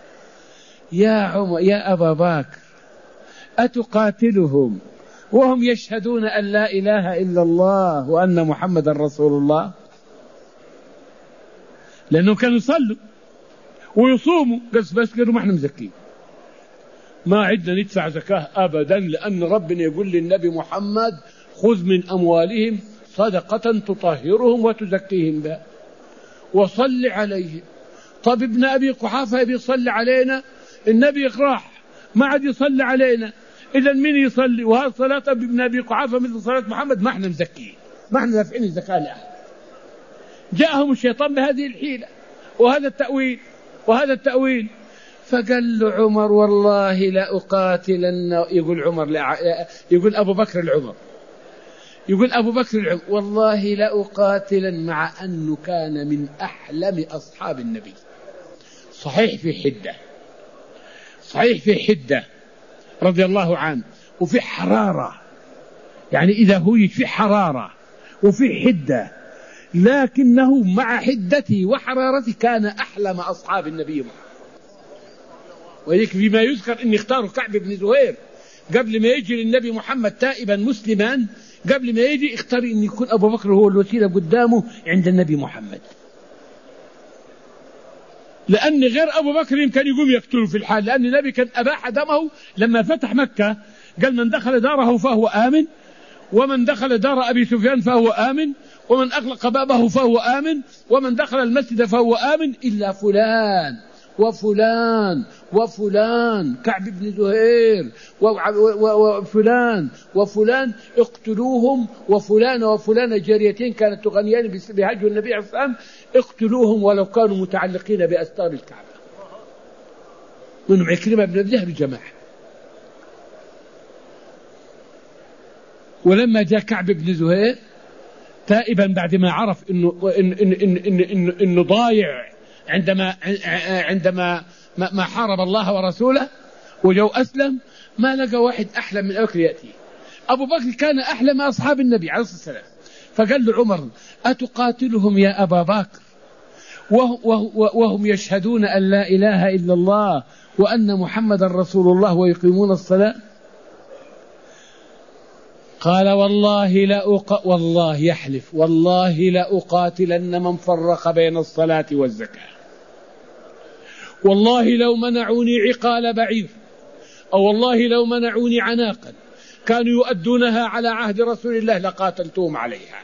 يا أبا بكر أتقاتلهم وهم يشهدون أن لا إله إلا الله وأن محمد رسول الله؟ لأنهم كانوا يصلوا ويصوموا، بس قالوا ما احنا مزكين، ما عدنا ندفع زكاة أبدا، لأن ربنا يقول للنبي محمد خذ من أموالهم صدقة تطهرهم وتزكيهم بها وصل عليهم. طب ابن أبي قحافة يبي يصلي علينا، النبي راح ما عاد يصلي علينا، إذا من يصلي؟ وهذا صلاة ابن أبي قحافة مثل صلاة محمد، ما احنا مزكين، ما احنا دافعين الزكاة لأحد. جاءهم الشيطان بهذه الحيلة وهذا التأويل. فقال له عمر والله لا أقاتلن، يقول أبو بكر العمر والله لا أقاتلن، مع أنه كان من أحلم أصحاب النبي، صحيح في حدة رضي الله عنه، وفي حرارة، يعني إذا هو في حرارة وفي حدة، لكنه مع حدته وحرارته كان أحلم أصحاب النبي محمد. وذلك فيما يذكر أن اختاروا كعب بن زهير قبل ما يجي للنبي محمد تائبا مسلما، قبل ما يجي اختار أن يكون أبو بكر هو الوسيلة قدامه عند النبي محمد. لأن غير أبو بكر كان يقوم يقتله في الحال، لأن النبي كان أباح دمه لما فتح مكة، قال من دخل داره فهو آمن، ومن دخل دار أبي سفيان فهو آمن، ومن أغلق بابه فهو آمن، ومن دخل المسجد فهو آمن إلا فلان وفلان وفلان، كعب بن زهير وفلان وفلان اقتلوهم، وفلان وفلان جاريتين كانت تغنيان بهجو النبي عليه الصلاة والسلام، اقتلوهم ولو كانوا متعلقين بأستار الكعبة. منهم عكرمة بن أبي جهل جماعة. ولما جاء كعب بن زهير تائبا بعد ما عرف إنه ضايع عندما ما حارب الله ورسوله وجو أسلم، ما لقى واحد أحلم من أبو بكر يأتي. أبو بكر كان أحلم أصحاب النبي عليه الصلاة والسلام، فقال له عمر أتقاتلهم يا أبا بكر وهم يشهدون أن لا إله إلا الله وأن محمد رسول الله ويقيمون الصلاة؟ قال والله يحلف والله لأقاتلن من فرق بين الصلاة والزكاة، والله لو منعوني عقال بعير، أو والله لو منعوني عناقا كانوا يؤدونها على عهد رسول الله لقاتلتهم عليها.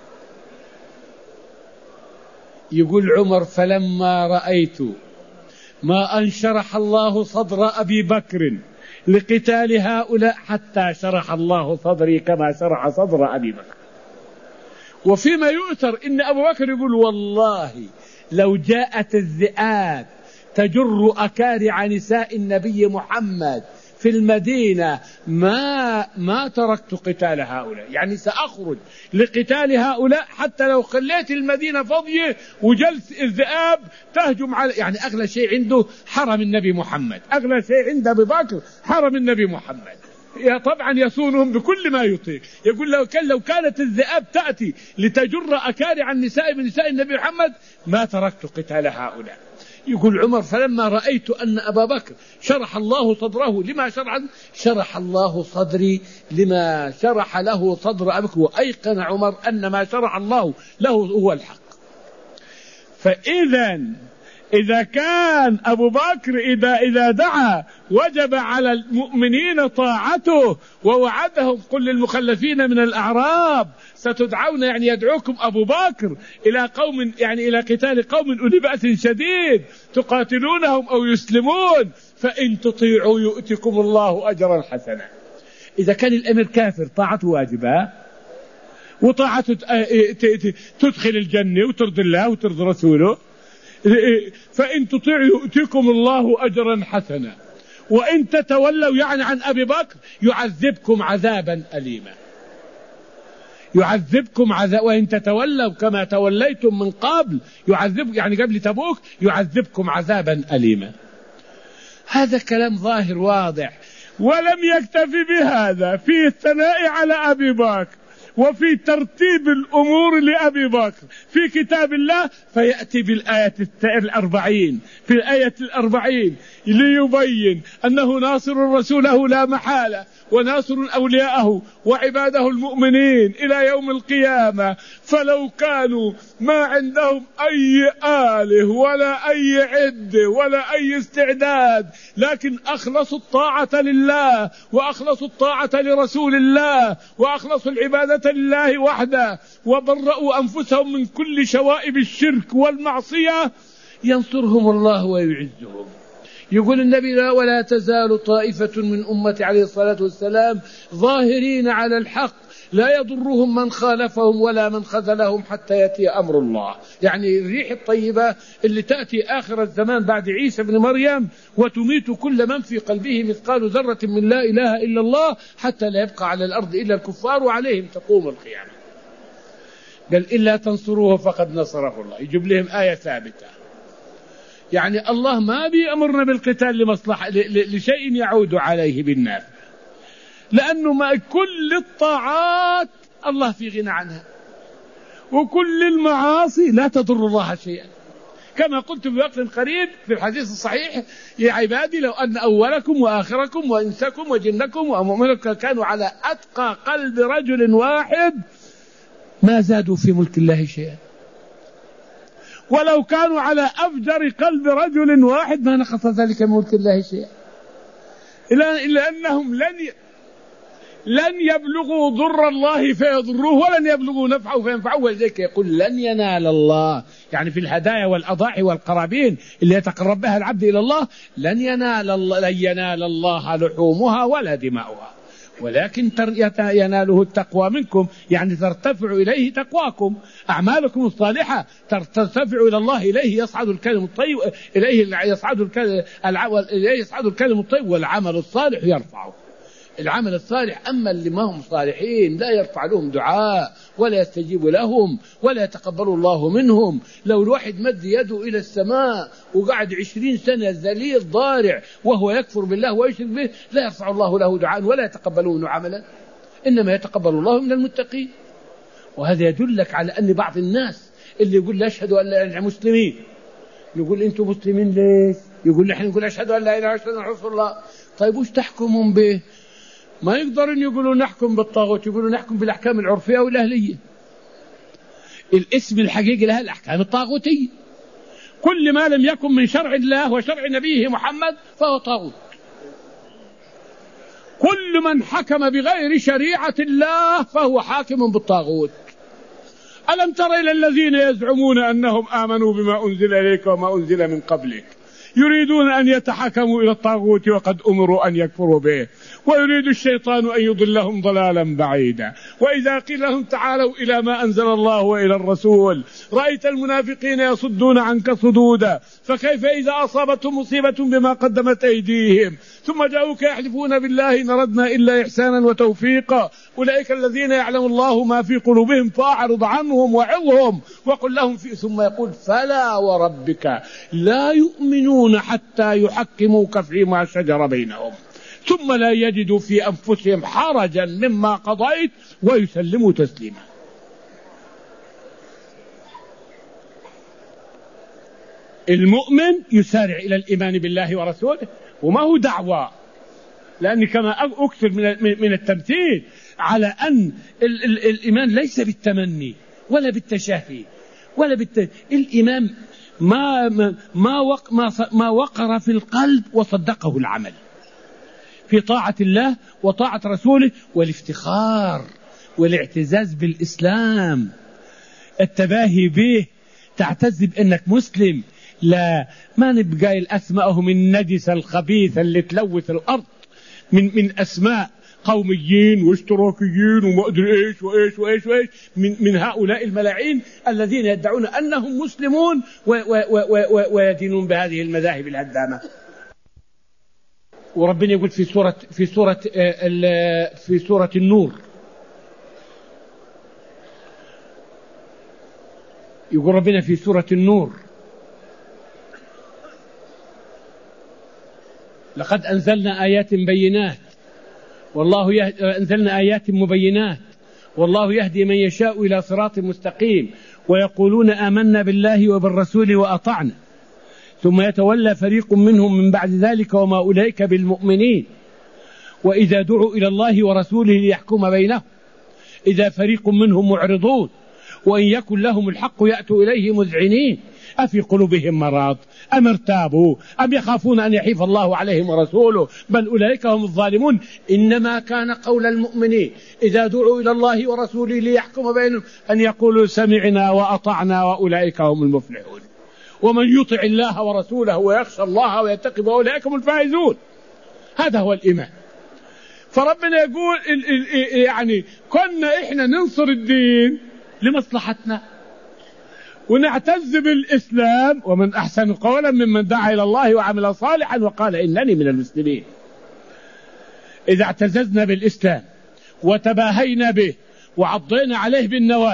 يقول عمر فلما رأيت ما أنشرح الله صدر أبي بكر لقتال هؤلاء حتى شرح الله صدري كما شرح صدر أبي بكر. وفيما يؤثر إن أبو بكر يقول والله لو جاءت الذئاب تجر أكارع نساء النبي محمد في المدينة ما تركت قتال هؤلاء، يعني سأخرج لقتال هؤلاء حتى لو خليت المدينة فاضية وجلس الذئاب تهجم على، يعني أغلى شيء عنده حرم النبي محمد، أغلى شيء عند أبي بكر حرم النبي محمد، طبعا يصونهم بكل ما يطيق. يقول لو كانت الذئاب تأتي لتجر أكارع النساء من نساء النبي محمد ما تركت قتال هؤلاء. يقول عمر فلما رأيت أن أبا بكر شرح الله صدره لما شرح الله صدري لما شرح له صدر أبي بكر، وأيقن عمر أن ما شرح الله له هو الحق. إذا كان أبو بكر إذا دعا وجب على المؤمنين طاعته، ووعدهم قل للمخلفين من الأعراب ستدعون، يعني يدعوكم أبو بكر إلى قوم، يعني إلى قتال قوم أولي بأس شديد تقاتلونهم أو يسلمون، فإن تطيعوا يؤتكم الله أجرا حسنا. إذا كان الأمير كافر طاعته واجبة، وطاعته تدخل الجنة وترضي الله وترضي رسوله، فإن تطيعوا يؤتكم الله أجرا حسنا، وإن تتولوا يعني عن أبي بكر يعذبكم عذابا أليما، يعذبكم عذاب، وإن تتولوا كما توليتم من قبل يعذب، يعني قبل تبوك يعذبكم عذابا أليما. هذا كلام ظاهر واضح. ولم يكتفي بهذا في الثناء على أبي بكر وفي ترتيب الأمور لأبي بكر في كتاب الله، فيأتي بالآية 40 في الآية 40 ليبين أنه ناصر رسوله لا محالة، وناصر أولياءه وعباده المؤمنين إلى يوم القيامة. فلو كانوا ما عندهم أي آله ولا أي عدة ولا أي استعداد، لكن أخلصوا الطاعة لله وأخلصوا الطاعة لرسول الله وأخلصوا العبادة لله وحده وبرأوا أنفسهم من كل شوائب الشرك والمعصية، ينصرهم الله ويعزهم. يقول النبي لا ولا تزال طائفة من أمتي عليه الصلاة والسلام ظاهرين على الحق لا يضرهم من خالفهم ولا من خذلهم حتى يأتي أمر الله. يعني الريح الطيبة اللي تأتي آخر الزمان بعد عيسى بن مريم وتميت كل من في قلبه مثقال ذرة من لا إله إلا الله حتى لا يبقى على الأرض إلا الكفار وعليهم تقوم القيامة. قال إلا تنصروه فقد نصره الله، يجيب لهم آية ثابتة. يعني الله ما بيأمرنا بالقتال لمصلحة لشيء يعود عليه بالنافع، لأنه ما كل الطاعات الله في غنى عنها، وكل المعاصي لا تضر الله شيئا. كما قلت في وقت قريب في الحديث الصحيح: يا عبادي لو أن أولكم وآخركم وإنسكم وجنكم ومؤمنكم كانوا على أتقى قلب رجل واحد ما زادوا في ملك الله شيئا. ولو كانوا على أفجر قلب رجل واحد ما نقص ذلك من ملك الله شيئا، إلا أنهم لن يبلغوا ضر الله فيضروه، ولن يبلغوا نفعه فينفعه. ولذلك يقول لن ينال الله، يعني في الهدايا والأضاحي والقرابين اللي يتقرب بها العبد إلى الله، لن ينال الله لحومها ولا دماؤها، ولكن يناله التقوى منكم، يعني ترتفع إليه تقواكم، أعمالكم الصالحة ترتفع إلى الله، إليه يصعد الكلم الطيب، إليه يصعد الكلم الطيب، والعمل الصالح يرفعه. العمل الصالح، أما اللي ما هم صالحين لا يرفع لهم دعاء ولا يستجيب لهم ولا يتقبل الله منهم. لو الواحد مد يده إلى السماء وقعد 20 سنة ذليل ضارع وهو يكفر بالله ويشرك به، لا يرفع الله له دعاء ولا يتقبل منه عملا، إنما يتقبل الله من المتقين. وهذا يدلك على أن بعض الناس اللي يقول لا أشهد أن لا إله إلا الله مسلمين، يقول أنتم مسلمين ليش؟ يقول نحن نقول أشهد أن لا إله إلا الله رسول الله. طيب وش تحكمون به؟ ما يقدرون يقولوا نحكم بالطاغوت، يقولوا نحكم بالأحكام العرفية والأهلية. الاسم الحقيقي لها الأحكام الطاغوتية، كل ما لم يكن من شرع الله وشرع نبيه محمد فهو طاغوت. كل من حكم بغير شريعة الله فهو حاكم بالطاغوت. ألم تر إلى الذين يزعمون أنهم آمنوا بما أنزل إليك وما أنزل من قبلك يريدون أن يتحكموا إلى الطاغوت وقد أمروا أن يكفروا به، ويريد الشيطان أن يضلهم ضلالا بعيدا. وإذا قيل لهم تعالوا إلى ما أنزل الله وإلى الرسول رأيت المنافقين يصدون عنك صدودا، فكيف إذا أصابتهم مصيبة بما قدمت أيديهم ثم جاءوك يحلفون بالله إن أردنا إلا إحسانا وتوفيقا أولئك الذين يعلم الله ما في قلوبهم فأعرض عنهم وعظهم وقل لهم ثم يقول فلا وربك لا يؤمنون حتى يحكموك فيما شجر بينهم ثم لا يجدوا في أنفسهم حرجا مما قضيت ويسلموا تسليما. المؤمن يسارع إلى الإيمان بالله ورسوله، وما هو دعوة، لأن كما أكثر من التمثيل على أن الإيمان ليس بالتمني ولا بالتشافي ولا الإيمان ما وقر في القلب وصدقه العمل في طاعة الله وطاعة رسوله، والافتخار والاعتزاز بالإسلام، التباهي به، تعتز بأنك مسلم. لا، ما نبقى الأسماء من النجس الخبيث اللي تلوث الأرض من أسماء قوميين واشتراكيين وما أدري إيش وإيش وإيش وإيش من هؤلاء الملاعين الذين يدعون أنهم مسلمون ويدينون بهذه المذاهب الهدامة. وربنا يقول في سورة النور، يقول ربنا في سورة النور لقد أنزلنا آيات بينات أنزلنا آيات مبينات والله يهدي من يشاء إلى صراط مستقيم ويقولون آمنا بالله وبالرسول وأطعنا ثم يتولى فريق منهم من بعد ذلك وما أولئك بالمؤمنين وإذا دعوا إلى الله ورسوله ليحكم بينهم إذا فريق منهم معرضون وإن يكن لهم الحق يأتوا إليه مذعنين أفي قلوبهم مرض أم ارتابوا أم يخافون أن يحيف الله عليهم ورسوله بل أولئك هم الظالمون. إنما كان قول المؤمنين إذا دعوا إلى الله ورسوله ليحكم بينهم أن يقولوا سمعنا وأطعنا وأولئك هم المفلحون. ومن يطع الله ورسوله ويخشى الله ويتقي أولئك هم الفائزون. هذا هو الإيمان. فربنا يقول يعني كنا إحنا ننصر الدين لمصلحتنا ونعتز بالإسلام، ومن أحسن قولا ممن دعا إلى الله وعمل صالحا وقال إنني من المسلمين. إذا اعتززنا بالإسلام وتباهينا به وعضينا عليه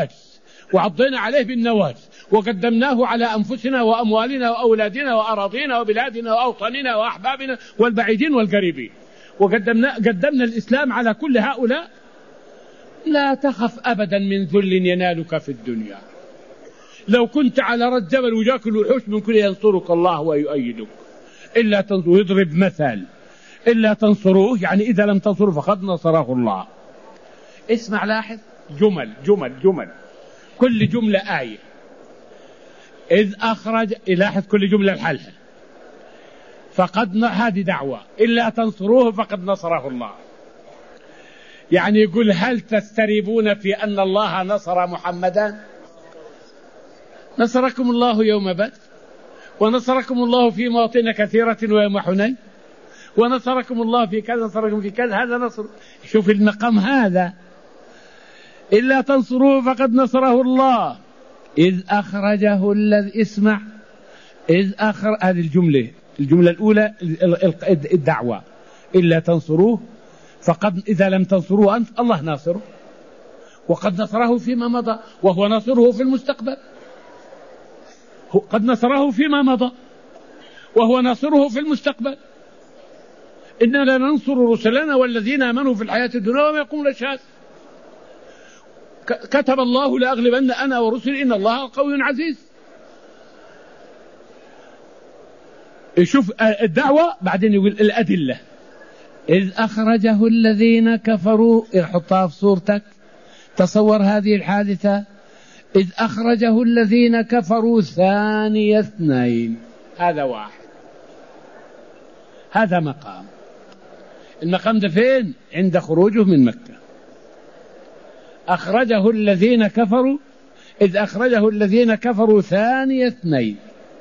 بالنواجذ وقدمناه على أنفسنا وأموالنا وأولادنا وأراضينا وبلادنا وأوطاننا وأحبابنا والبعيدين والقريبين قدمنا الإسلام على كل هؤلاء، لا تخف أبدا من ذل ينالك في الدنيا. لو كنت على رأس جبل وجاك الوحوش من كل ينصرك الله ويؤيدك إلا تنصروه. يضرب مثل إلا تنصروه يعني إذا لم تنصروا فقد نصره الله. اسمع لاحظ جمل كل جملة آية. إذ أخرج، لاحظ كل جملة لحالها. هذه دعوة، إلا تنصروه فقد نصره الله. يعني يقول هل تستريبون في أن الله نصر محمدا؟ نصركم الله يوم بدر، ونصركم الله في مواطن كثيرة ويوم حنين، ونصركم الله في كذا، نصركم في كذا. هذا نصر. شوف المقام هذا، إلا تنصروه فقد نصره الله إذ أخرجه الذي، اسمع، إذ هذه الجملة الأولى الدعوة، إلا تنصروه فقد، إذا لم تنصروه أنت الله ناصره، وقد نصره فيما مضى، وهو ناصره في المستقبل. قد نصره فيما مضى وهو ناصره في المستقبل. إنا لننصر رسلنا والذين آمنوا في الحياة الدنيا وما يقوم الأشهاد. كتب الله لأغلبن أنا ورسلي إن الله قوي عزيز. شوف الدعوة، بعدين يقول الأدلة. إذ أخرجه الذين كفروا، حطها في صورتك، تصور هذه الحادثة. إذ أخرجه الذين كفروا ثاني اثنين، هذا واحد، هذا مقام. المقام ده فين؟ عند خروجه من مكة. أخرجه الذين كفروا، إذ أخرجه الذين كفروا ثاني اثنين.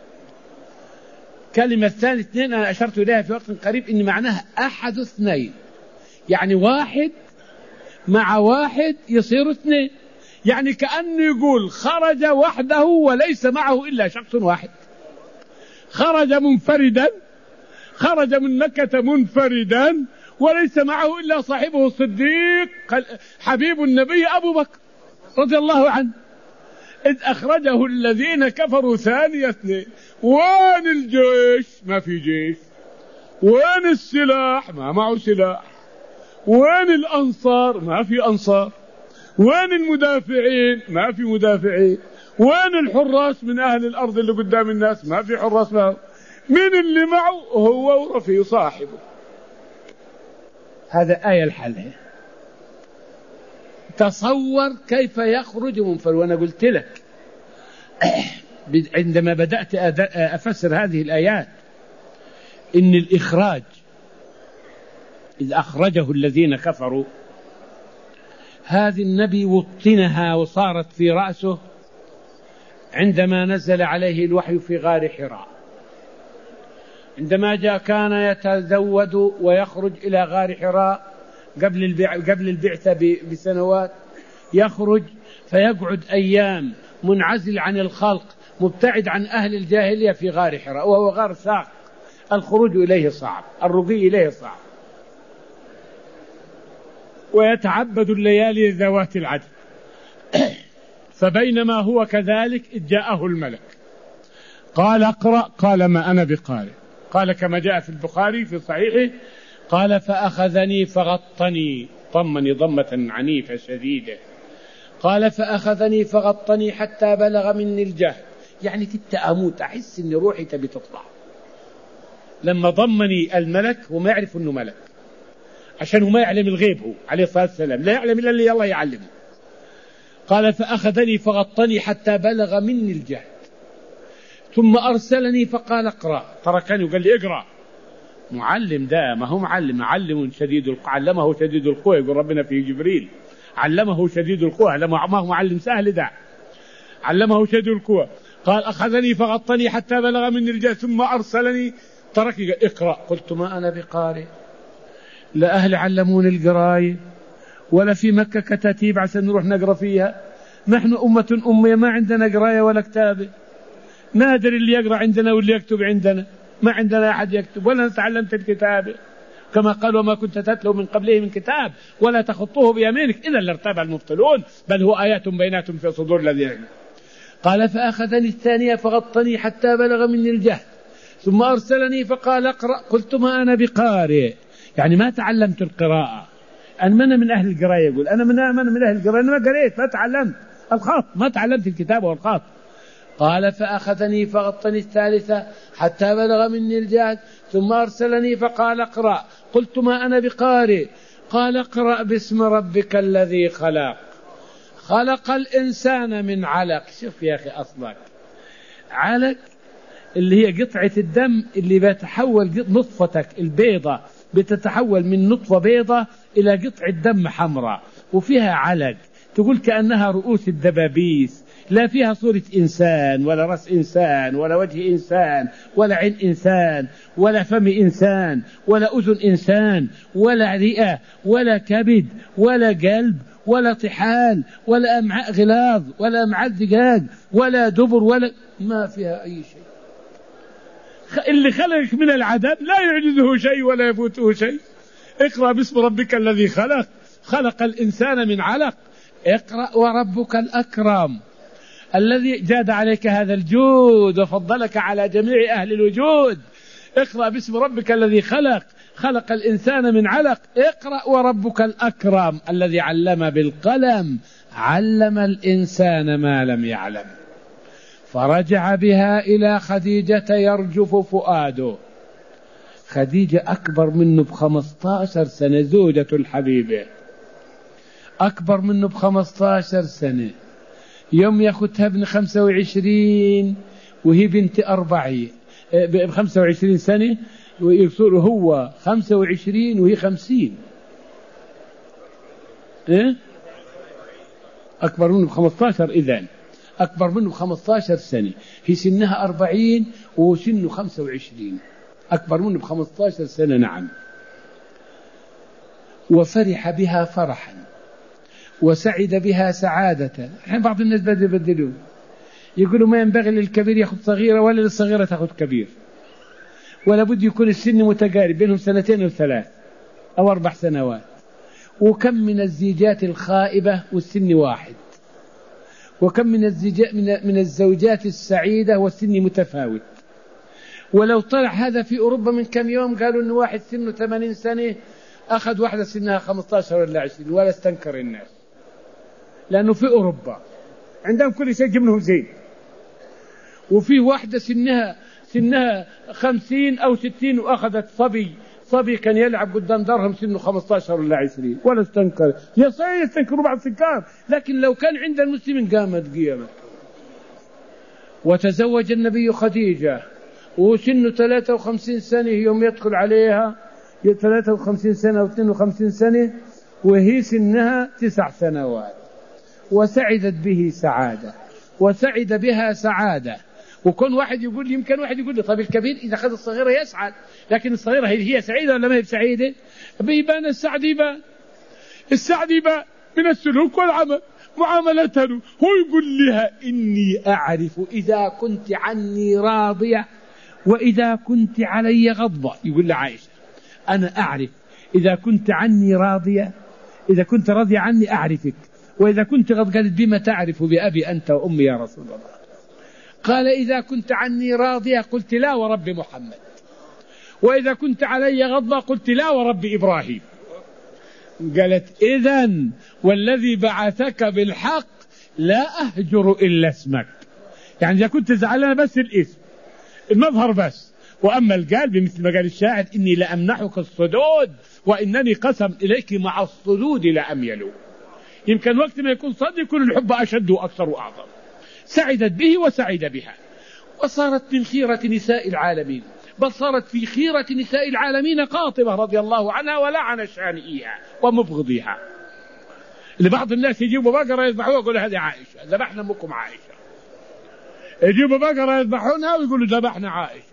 كلمة ثاني اثنين أنا أشرت إليها في وقت قريب إن معناها أحد اثنين، يعني واحد مع واحد يصير اثنين. يعني كأنه يقول خرج وحده وليس معه إلا شخص واحد. خرج منفردا، خرج من مكة منفردا وليس معه إلا صاحبه الصديق حبيب النبي أبو بكر رضي الله عنه. إذ أخرجه الذين كفروا ثاني اثنين. وين الجيش؟ ما في جيش. وين السلاح؟ ما معه سلاح. وين الأنصار؟ ما في أنصار. وين المدافعين؟ ما في مدافعين. وين الحراس من أهل الأرض اللي قدام الناس؟ ما في حراس معه. من اللي معه؟ هو ورفيق صاحبه. هذا آية الحل. تصور كيف يخرج منفرد. وأنا قلت لك عندما بدأت أفسر هذه الآيات إن الإخراج، إذ أخرجه الذين كفروا، هذه النبي وطنها وصارت في رأسه عندما نزل عليه الوحي في غار حراء. عندما جاء كان يتزود ويخرج إلى غار حراء قبل البعثة بسنوات، يخرج فيقعد أيام منعزل عن الخلق، مبتعد عن أهل الجاهلية في غار حراء، وهو غار ساق، الخروج إليه صعب، الرقي إليه صعب، ويتعبد الليالي ذوات العدد. فبينما هو كذلك جاءه الملك قال اقرأ، قال ما أنا بقارئ. قال كما جاء في البخاري في صحيحه، قال فأخذني فغطني، ضمني ضمة عنيفة شديدة. قال فأخذني فغطني حتى بلغ مني الجهد، يعني كنت أموت، أحس أن روحي تبي تطلع. لما ضمني الملك وما يعرف أنه ملك، عشان هو ما يعلم الغيب، هو عليه الصلاة والسلام لا يعلم إلا اللي الله يعلمه. قال فأخذني فغطني حتى بلغ مني الجهد ثم أرسلني فقال اقرأ. تركني وقال لي اقرأ. معلم ده ما هو معلم، علم شديد القوى، علمه شديد القوى، يقول ربنا في جبريل علمه شديد القوى، ما هو معلم سهل ده، علمه شديد القوى. قال أخذني فغطني حتى بلغ مني الجهد ثم أرسلني، تركني اقرأ. قلت ما أنا بقارئ، لا أهل علمون القراية ولا في مكة كتاتيب عشان نروح نقرأ فيها، نحن أمة أمية ما عندنا قراية ولا كتابة، نادر اللي يقرأ عندنا واللي يكتب عندنا، ما عندنا أحد يكتب ولا تعلمت الكتابة، كما قال وما كنت تتلو من قبله من كتاب ولا تخطوه بيمينك إذا لارتاب المبطلون بل هو آيات بينات في صدور الذين. قال فأخذني الثانية فغطني حتى بلغ مني الجهد ثم أرسلني فقال اقرأ. قلت ما أنا بقارئ، يعني ما تعلمت القراءة، أنا من أهل القراءة، يقول أنا من أهل القراءة، أنا ما قريت، ما تعلمت الخط، ما تعلمت الكتابة والخط. قال فأخذني فغطني الثالثة حتى بلغ مني الجهد ثم أرسلني فقال اقرأ. قلت ما أنا بقارئ. قال اقرأ باسم ربك الذي خلق، خلق الإنسان من علق. شوف يا أخي أصلك علق اللي هي قطعة الدم اللي بتحول نطفتك البيضة بتتحول من نطفة بيضة إلى قطعة دم حمراء وفيها علق، تقول كأنها رؤوس الدبابيس، لا فيها صورة إنسان ولا رأس إنسان ولا وجه إنسان ولا عين إنسان ولا فم إنسان ولا أذن إنسان ولا رئة ولا كبد ولا قلب ولا طحال ولا أمعاء غلاظ ولا أمعاء دقاق ولا دبر ولا ما فيها أي شيء. اللي خلقك من العدم لا يعجزه شيء ولا يفوته شيء. اقرأ باسم ربك الذي خلق، خلق الإنسان من علق. اقرأ وربك الأكرم الذي جاد عليك هذا الجود وفضلك على جميع أهل الوجود. اقرأ باسم ربك الذي خلق، خلق الإنسان من علق. اقرأ وربك الأكرم الذي علم بالقلم، علم الإنسان ما لم يعلم. فرجع بها إلى خديجة يرجف فؤاده. خديجة أكبر منه ب15 سنة، زوجة الحبيبة أكبر منه ب15 سنة. يوم ياخدها ابن 25 وهي بنت 40 ب25 سنة، ويصير هو 25 وهي 50. أكبر منه ب15، إذن أكبر منه ب15 سنة. هي سنها 40 وسنه 25، أكبر منه ب15 سنة. نعم. وفرح بها فرحا وسعد بها سعادة. الحين بعض الناس بدأوا يبدلون، يقولوا ما ينبغي للكبير يأخذ صغيرة ولا للصغيرة تأخذ كبير، ولا بد يكون السن متقارب بينهم 2 أو 3 أو 4 سنوات. وكم من الزيجات الخائبة والسن واحد، وكم من الزوجات السعيدة والسن متفاوت. ولو طلع هذا في أوروبا من كم يوم قالوا إنه واحد سنه 80 سنة أخذ واحدة سنها 15 ولا 20 ولا استنكر الناس، لأنه في أوروبا عندهم كل شيء جبنهم زين. وفي واحدة سنها 50 أو 60 وأخذت صبي كان يلعب قدام دارهم سنه 15 ولا 20 ولا استنكر. يستنكروا بعض السكار، لكن لو كان عند المسلمين قامت قيامة. وتزوج النبي خديجة وسنه 53 سنة يوم يدخل عليها، 53 سنة أو 52 سنة، وهي سنها 9 سنوات. وسعدت به سعادة وسعد بها سعادة. وكون واحد يقول، يمكن واحد يقول لي طيب الكبير إذا أخذ الصغيرة يسعد، لكن الصغيرة هي سعيدة ولا ما هي سعيدة؟ بيبان السعد، يبان من السلوك والعمل معاملتها. هو يقول لها إني أعرف إذا كنت عني راضية وإذا كنت علي غضبة. يقول لعائشة أنا أعرف إذا كنت عني راضية، إذا كنت راضية عني أعرفك، وإذا كنت قالت بما تعرف بأبي أنت وأمي يا رسول الله؟ قال إذا كنت عني راضية قلت لا ورب محمد، وإذا كنت علي غضبة قلت لا ورب إبراهيم. قالت إذن والذي بعثك بالحق لا أهجر إلا اسمك. يعني إذا كنت زعلان بس الاسم، المظهر بس، وأما القلب بمثل ما قال الشاعر إني لأمنحك الصدود وإنني قسم إليك مع الصدود لأميل. يمكن وقت ما يكون صدق يكون الحب أشد وأكثر وأعظم. سعدت به وسعد بها، وصارت من خيرة نساء العالمين، بل صارت في خيرة نساء العالمين قاطبة رضي الله عنها ولعن شانئيها ومبغضيها. لبعض الناس يجيبوا بقرة يذبحوها يقولوا هذه عائشة، ذبحنا أمكم عائشة. يجيبوا بقرة يذبحونها ويقولوا ذبحنا عائشة.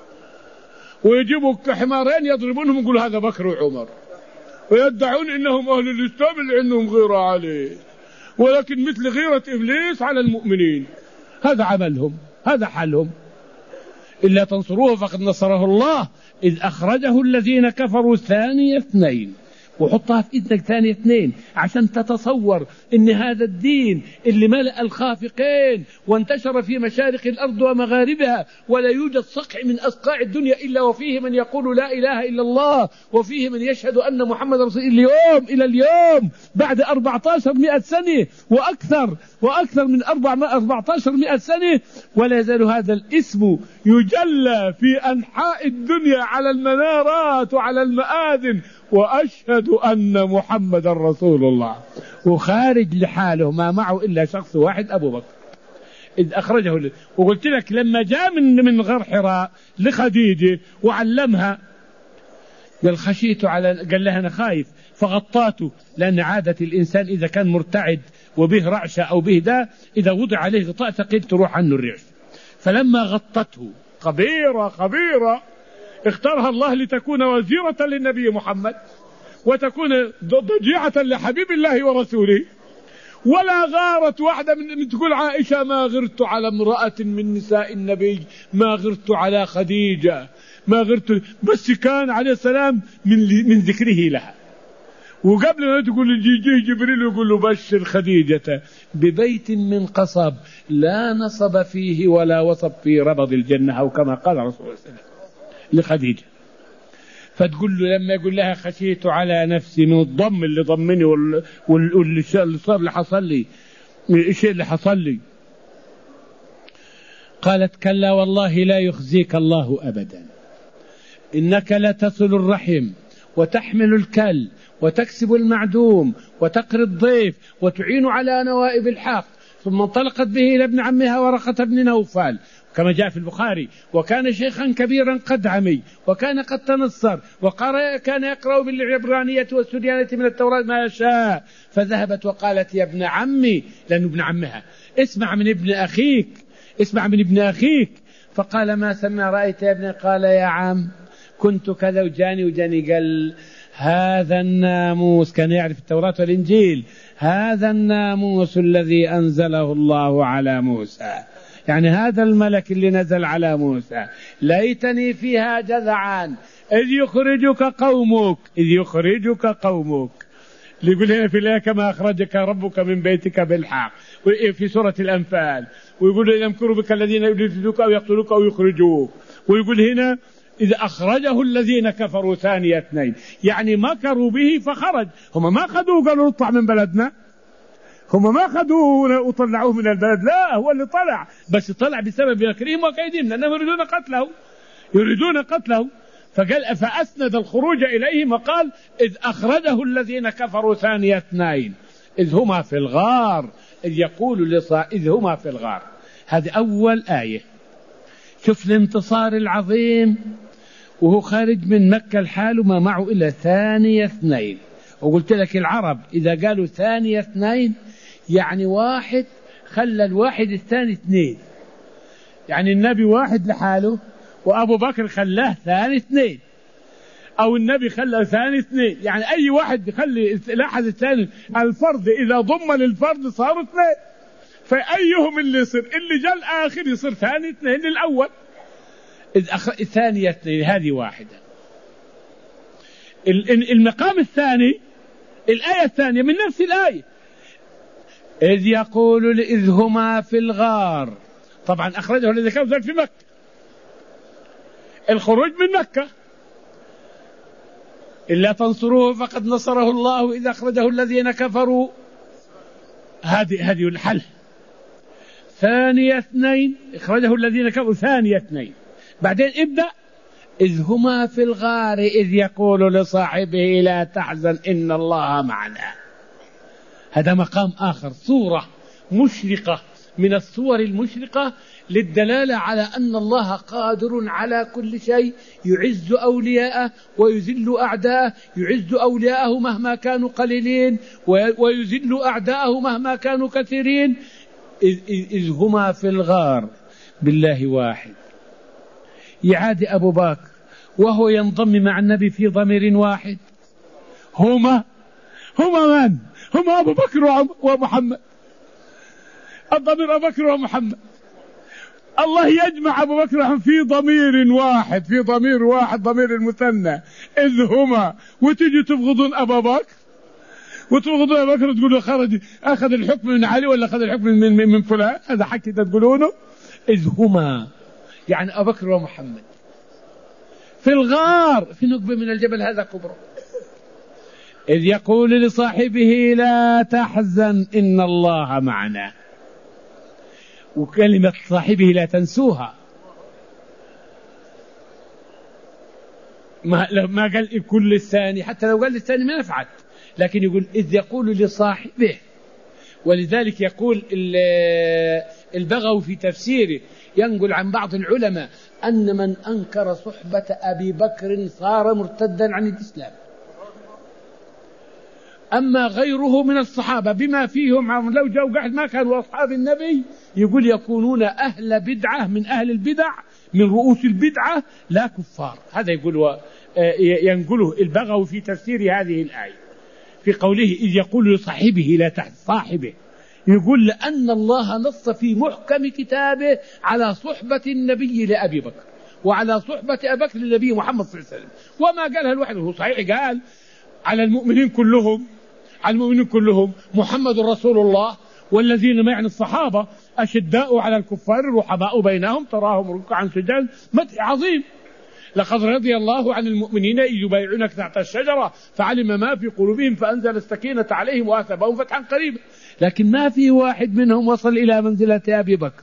ويجيبوا حمارين يضربونهم ويقولوا هذا بكر وعمر، ويدعون إنهم أهل الإسلام اللي عندهم غيرة عليه، ولكن مثل غيرة إبليس على المؤمنين. هذا عملهم، هذا حالهم. إلا تنصروه فقد نصره الله إذ أخرجه الذين كفروا ثاني 2. وحطها في إذنك ثاني 2 عشان تتصور إن هذا الدين اللي ملأ الخافقين وانتشر في مشارق الأرض ومغاربها، ولا يوجد صقع من أصقاع الدنيا إلا وفيه من يقول لا إله إلا الله، وفيه من يشهد أن محمد رسول اليوم إلى اليوم بعد 1400 سنة وأكثر من 1400 سنة، ولا يزال هذا الاسم يجلى في أنحاء الدنيا على المنارات وعلى المآذن، وأشهد أن محمد رسول الله. وخارج لحاله ما معه إلا شخص واحد أبو بكر، إذ أخرجه. وقلت لك لما جاء من غار حراء لخديجة وعلمها قال خشيت قال لها أنا خايف فغطاته، لأن عادة الإنسان إذا كان مرتعد وبه رعشة أو به داء إذا وضع عليه غطاء ثقيل تروح عنه الرعش. فلما غطته خبيرة اختارها الله لتكون وزيرة للنبي محمد وتكون ضجيعة لحبيب الله ورسوله، ولا غارت واحدة من تقول عائشة ما غرت على امرأة من نساء النبي، ما غرت على خديجة، ما غرت، بس كان عليه السلام من ذكره لها. وقبل ما تقول جبريل يقول له بشر خديجة ببيت من قصب لا نصب فيه ولا وصب في ربض الجنة، أو كما قال رسول الله صلى الله عليه وسلم لخديجة. فتقول له لما يقول لها خشيت على نفسي من الضم اللي ضمني واللي صار اللي حصل لي، الشيء اللي حصل لي، قالت كلا والله لا يخزيك الله أبدا، إنك لتصل الرحم وتحمل الكل وتكسب المعدوم وتقري الضيف وتعين على نوائب الحق. ثم انطلقت به إلى ابن عمها ورقة بن نوفل كما جاء في البخاري، وكان شيخا كبيرا قد عمي وكان قد تنصر وكان يقرأ بالعبرانية والسريانية من التوراة ما يشاء. فذهبت وقالت يا ابن عمي، لأنه ابن عمها، اسمع من ابن أخيك. فقال ما سمع رأيت يا ابني؟ قال يا عم كنت كذا وجاني قال هذا الناموس، كان يعرف التوراة والإنجيل، هذا الناموس الذي أنزله الله على موسى، يعني هذا الملك اللي نزل على موسى، ليتني فيها جذعا إذ يخرجك قومك. يقول هنا في الآية كما أخرجك ربك من بيتك بالحق في سورة الأنفال، ويقول إذا يمكروا بك الذين يريدونك أو يقتلوك أو يخرجوك، ويقول هنا إذا أخرجه الذين كفروا ثاني اثنين، يعني مكروا به فخرج. هم ما خذوه قالوا اطلع من بلدنا، هم ما خذوه وطلعوه من البلد، لا هو اللي طلع، بس طلع بسبب مكرهم وكيدهم، لأنهم يريدون قتله. فقال فأسند الخروج إليهم وقال إذ أخرجه الذين كفروا ثاني اثنين إذ هما في الغار إذ يقول إذ هما في الغار. هذه أول آية. شوف الانتصار العظيم وهو خارج من مكة الحال وما معه إلا ثاني اثنين. وقلت لك العرب إذا قالوا ثاني اثنين يعني واحد خلى الواحد الثاني اثنين، يعني النبي واحد لحاله وأبو بكر خلاه ثاني اثنين، أو النبي خلى ثاني اثنين، يعني أي واحد يخلي الأحد الثاني. الفرد إذا ضم للفرد صار اثنين، فأيهم اللي يصير؟ اللي جاء الآخر يصير ثاني اثنين للأول. ثانية اثنين هذه واحدة. المقام الثاني الآية الثانية من نفس الآية إذ يقول إذ هما في الغار. طبعا أخرجه الذي كان في مكة، الخروج من مكة، إلا تنصروه فقد نصره الله إذا أخرجه الذين كفروا. هذه الحل. ثانية اثنين اخرجه الذين كفروا ثانية اثنين. بعدين ابدأ إذ هما في الغار إذ يقول لصاحبه لا تحزن إن الله معنا. هذا مقام آخر، صورة مشرقة من الصور المشرقة للدلالة على أن الله قادر على كل شيء، يعز أولياءه ويذل أعداءه، يعز أولياءه مهما كانوا قليلين ويذل أعداءه مهما كانوا كثيرين. إذ هما في الغار بالله واحد. يعاد أبو بكر وهو ينضم مع النبي في ضمير واحد. هما من؟ هما أبو بكر ومحمد. الضمير أبو بكر ومحمد. الله يجمع أبو بكر في ضمير واحد، في ضمير واحد، ضمير المثنى إذ هما. وتجي تبغضون أبو بكر وتبغضون أبو بكر تقولوا خرج أخذ الحكم من علي ولا أخذ الحكم من فلان. هذا حكي تقولونه. إذ هما يعني أبو بكر ومحمد في الغار في نقبة من الجبل، هذا كبره. إذ يقول لصاحبه لا تحزن إن الله معنا. وكلمة صاحبه لا تنسوها، ما قال كل الثاني، حتى لو قال الثاني ما نفعت، لكن يقول إذ يقول لصاحبه ولذلك يقول البغوي في تفسيره ينقل عن بعض العلماء أن من أنكر صحبة أبي بكر صار مرتدا عن الإسلام. أما غيره من الصحابة بما فيهم لو جاءوا قاعد ما كانوا أصحاب النبي يقول يكونون أهل بدعة من أهل البدع من رؤوس البدعة لا كفار. هذا يقول ينقله البغوي في تفسير هذه الآية في قوله إذ يقول لصاحبه لا تحزن صاحبه، يقول لأن الله نص في محكم كتابه على صحبة النبي لأبي بكر وعلى صحبة أبي بكر للنبي محمد صلى الله عليه وسلم، وما قالها لوحده. هو صحيح قال على المؤمنين كلهم محمد رسول الله والذين معه الصحابة أشداء على الكفار رحماء بينهم تراهم ركعا سجدا، مدح عظيم. لقد رضي الله عن المؤمنين إذ يبايعونك تحت الشجرة فعلم ما في قلوبهم فأنزل السكينة عليهم وأثابهم فتحا قريبا. لكن ما في واحد منهم وصل إلى منزلة أبي بكر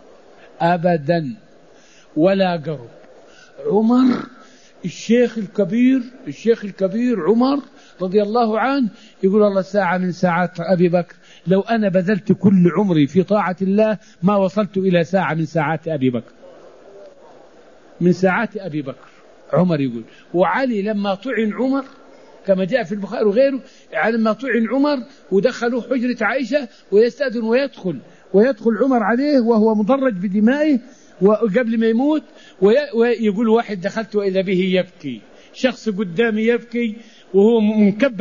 أبدا ولا قرب. عمر الشيخ الكبير عمر رضي الله عنه يقول الله ساعة من ساعات أبي بكر لو أنا بذلت كل عمري في طاعة الله ما وصلت إلى ساعة من ساعات أبي بكر، من ساعات أبي بكر. عمر يقول. وعلي لما طعن عمر كما جاء في البخاري وغيره، لما طعن عمر ودخلوا حجرة عائشة ويستأذن ويدخل عمر عليه وهو مضرج بدمائه وقبل ما يموت، ويقول واحد دخلت وإذا به يبكي، شخص قدامي يبكي وهو منكب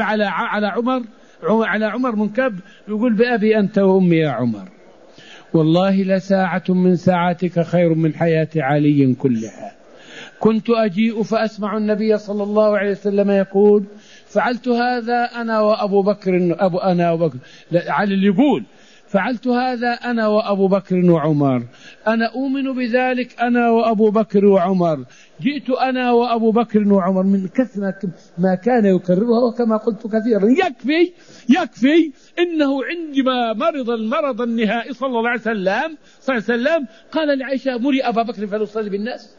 على عمر منكب، يقول بأبي أنت وأمي يا عمر والله لساعة من ساعاتك خير من حياة علي كلها. كنت أجيء فأسمع النبي صلى الله عليه وسلم يقول فعلت هذا أنا وأبو بكر علي اللي يقول فعلت هذا أنا وأبو بكر وعمر، أنا أؤمن بذلك أنا وأبو بكر وعمر، جئت أنا وأبو بكر وعمر، من كثرة ما كان يكررها وكما قلت كثيرا. يكفي إنه عندما مرض المرض النهائي صلى الله عليه وسلم قال لعائشة مري أبا بكر فليصلي بالناس،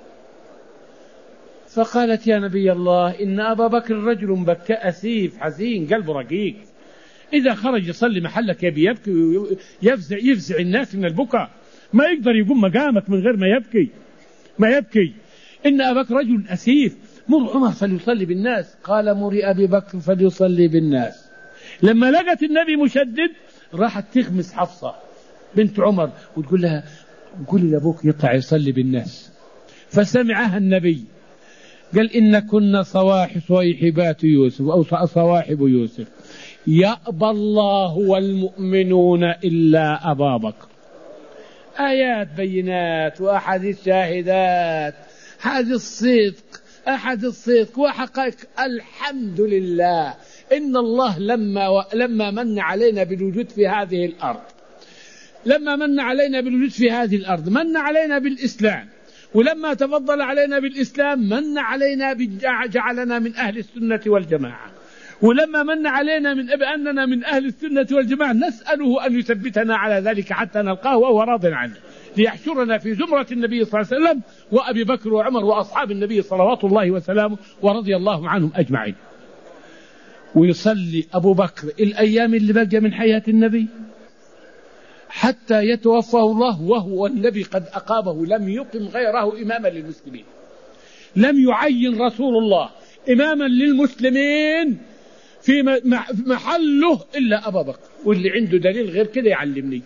فقالت يا نبي الله إن أبا بكر رجل بكاء أسيف حزين قلبه رقيق، إذا خرج يصلي محلك يبكي يفزع الناس من البكاء، ما يقدر يقوم مقامك من غير ما يبكي. إن أبا بكر رجل أسيف، مر عمر فليصلي بالناس. قال مري أبي بكر فليصلي بالناس. لما لقت النبي مشدد راحت تغمس حفصة بنت عمر وتقول لها قولي لأبوك يطلع يصلي بالناس، فسمعها النبي قال إن كنا صواحبات يوسف أو صواحب يوسف يأبى الله والمؤمنون إلا أبا بكر. آيات بينات وأحاديث شاهدات، أحد الصدق وحقائق. الحمد لله إن الله لما من علينا بالوجود في هذه الأرض من علينا بالإسلام، ولما تفضل علينا بالإسلام من علينا جعلنا من أهل السنة والجماعة، ولما من علينا بأننا من أهل السنة والجماعة نسأله أن يثبتنا على ذلك حتى نلقاه وهو راض عنه، ليحشرنا في زمرة النبي صلى الله عليه وسلم وأبي بكر وعمر وأصحاب النبي صلوات الله وسلامه ورضي الله عنهم أجمعين. ويصلي أبو بكر الأيام اللي بقى من حياة النبي حتى يتوفاه الله وهو النبي قد أقامه، لم يقم غيره إماما للمسلمين، لم يعين رسول الله إماما للمسلمين في محله إلا أبا بكر، واللي عنده دليل غير كده يعلمني.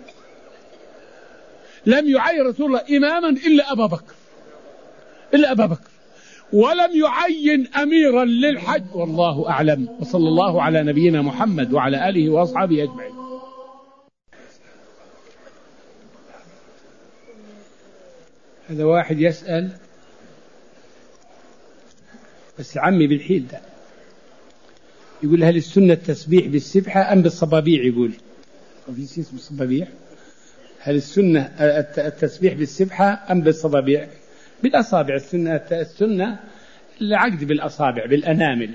لم يعين رسول الله إماما إلا أبا بكر، ولم يعين أميرا للحج. والله أعلم، وصلى الله على نبينا محمد وعلى آله وأصحابه أجمعين. هذا واحد يسأل بس عمي بالحيل ده، يقول هل السنة التسبيح بالسبحة أم بالصبابيع؟ يقول وفي اسم الصبابيع، هل السنة التسبيح بالسبحة أم بالصبابيع؟ بالأصابع. السنة العقد بالأصابع بالأنامل،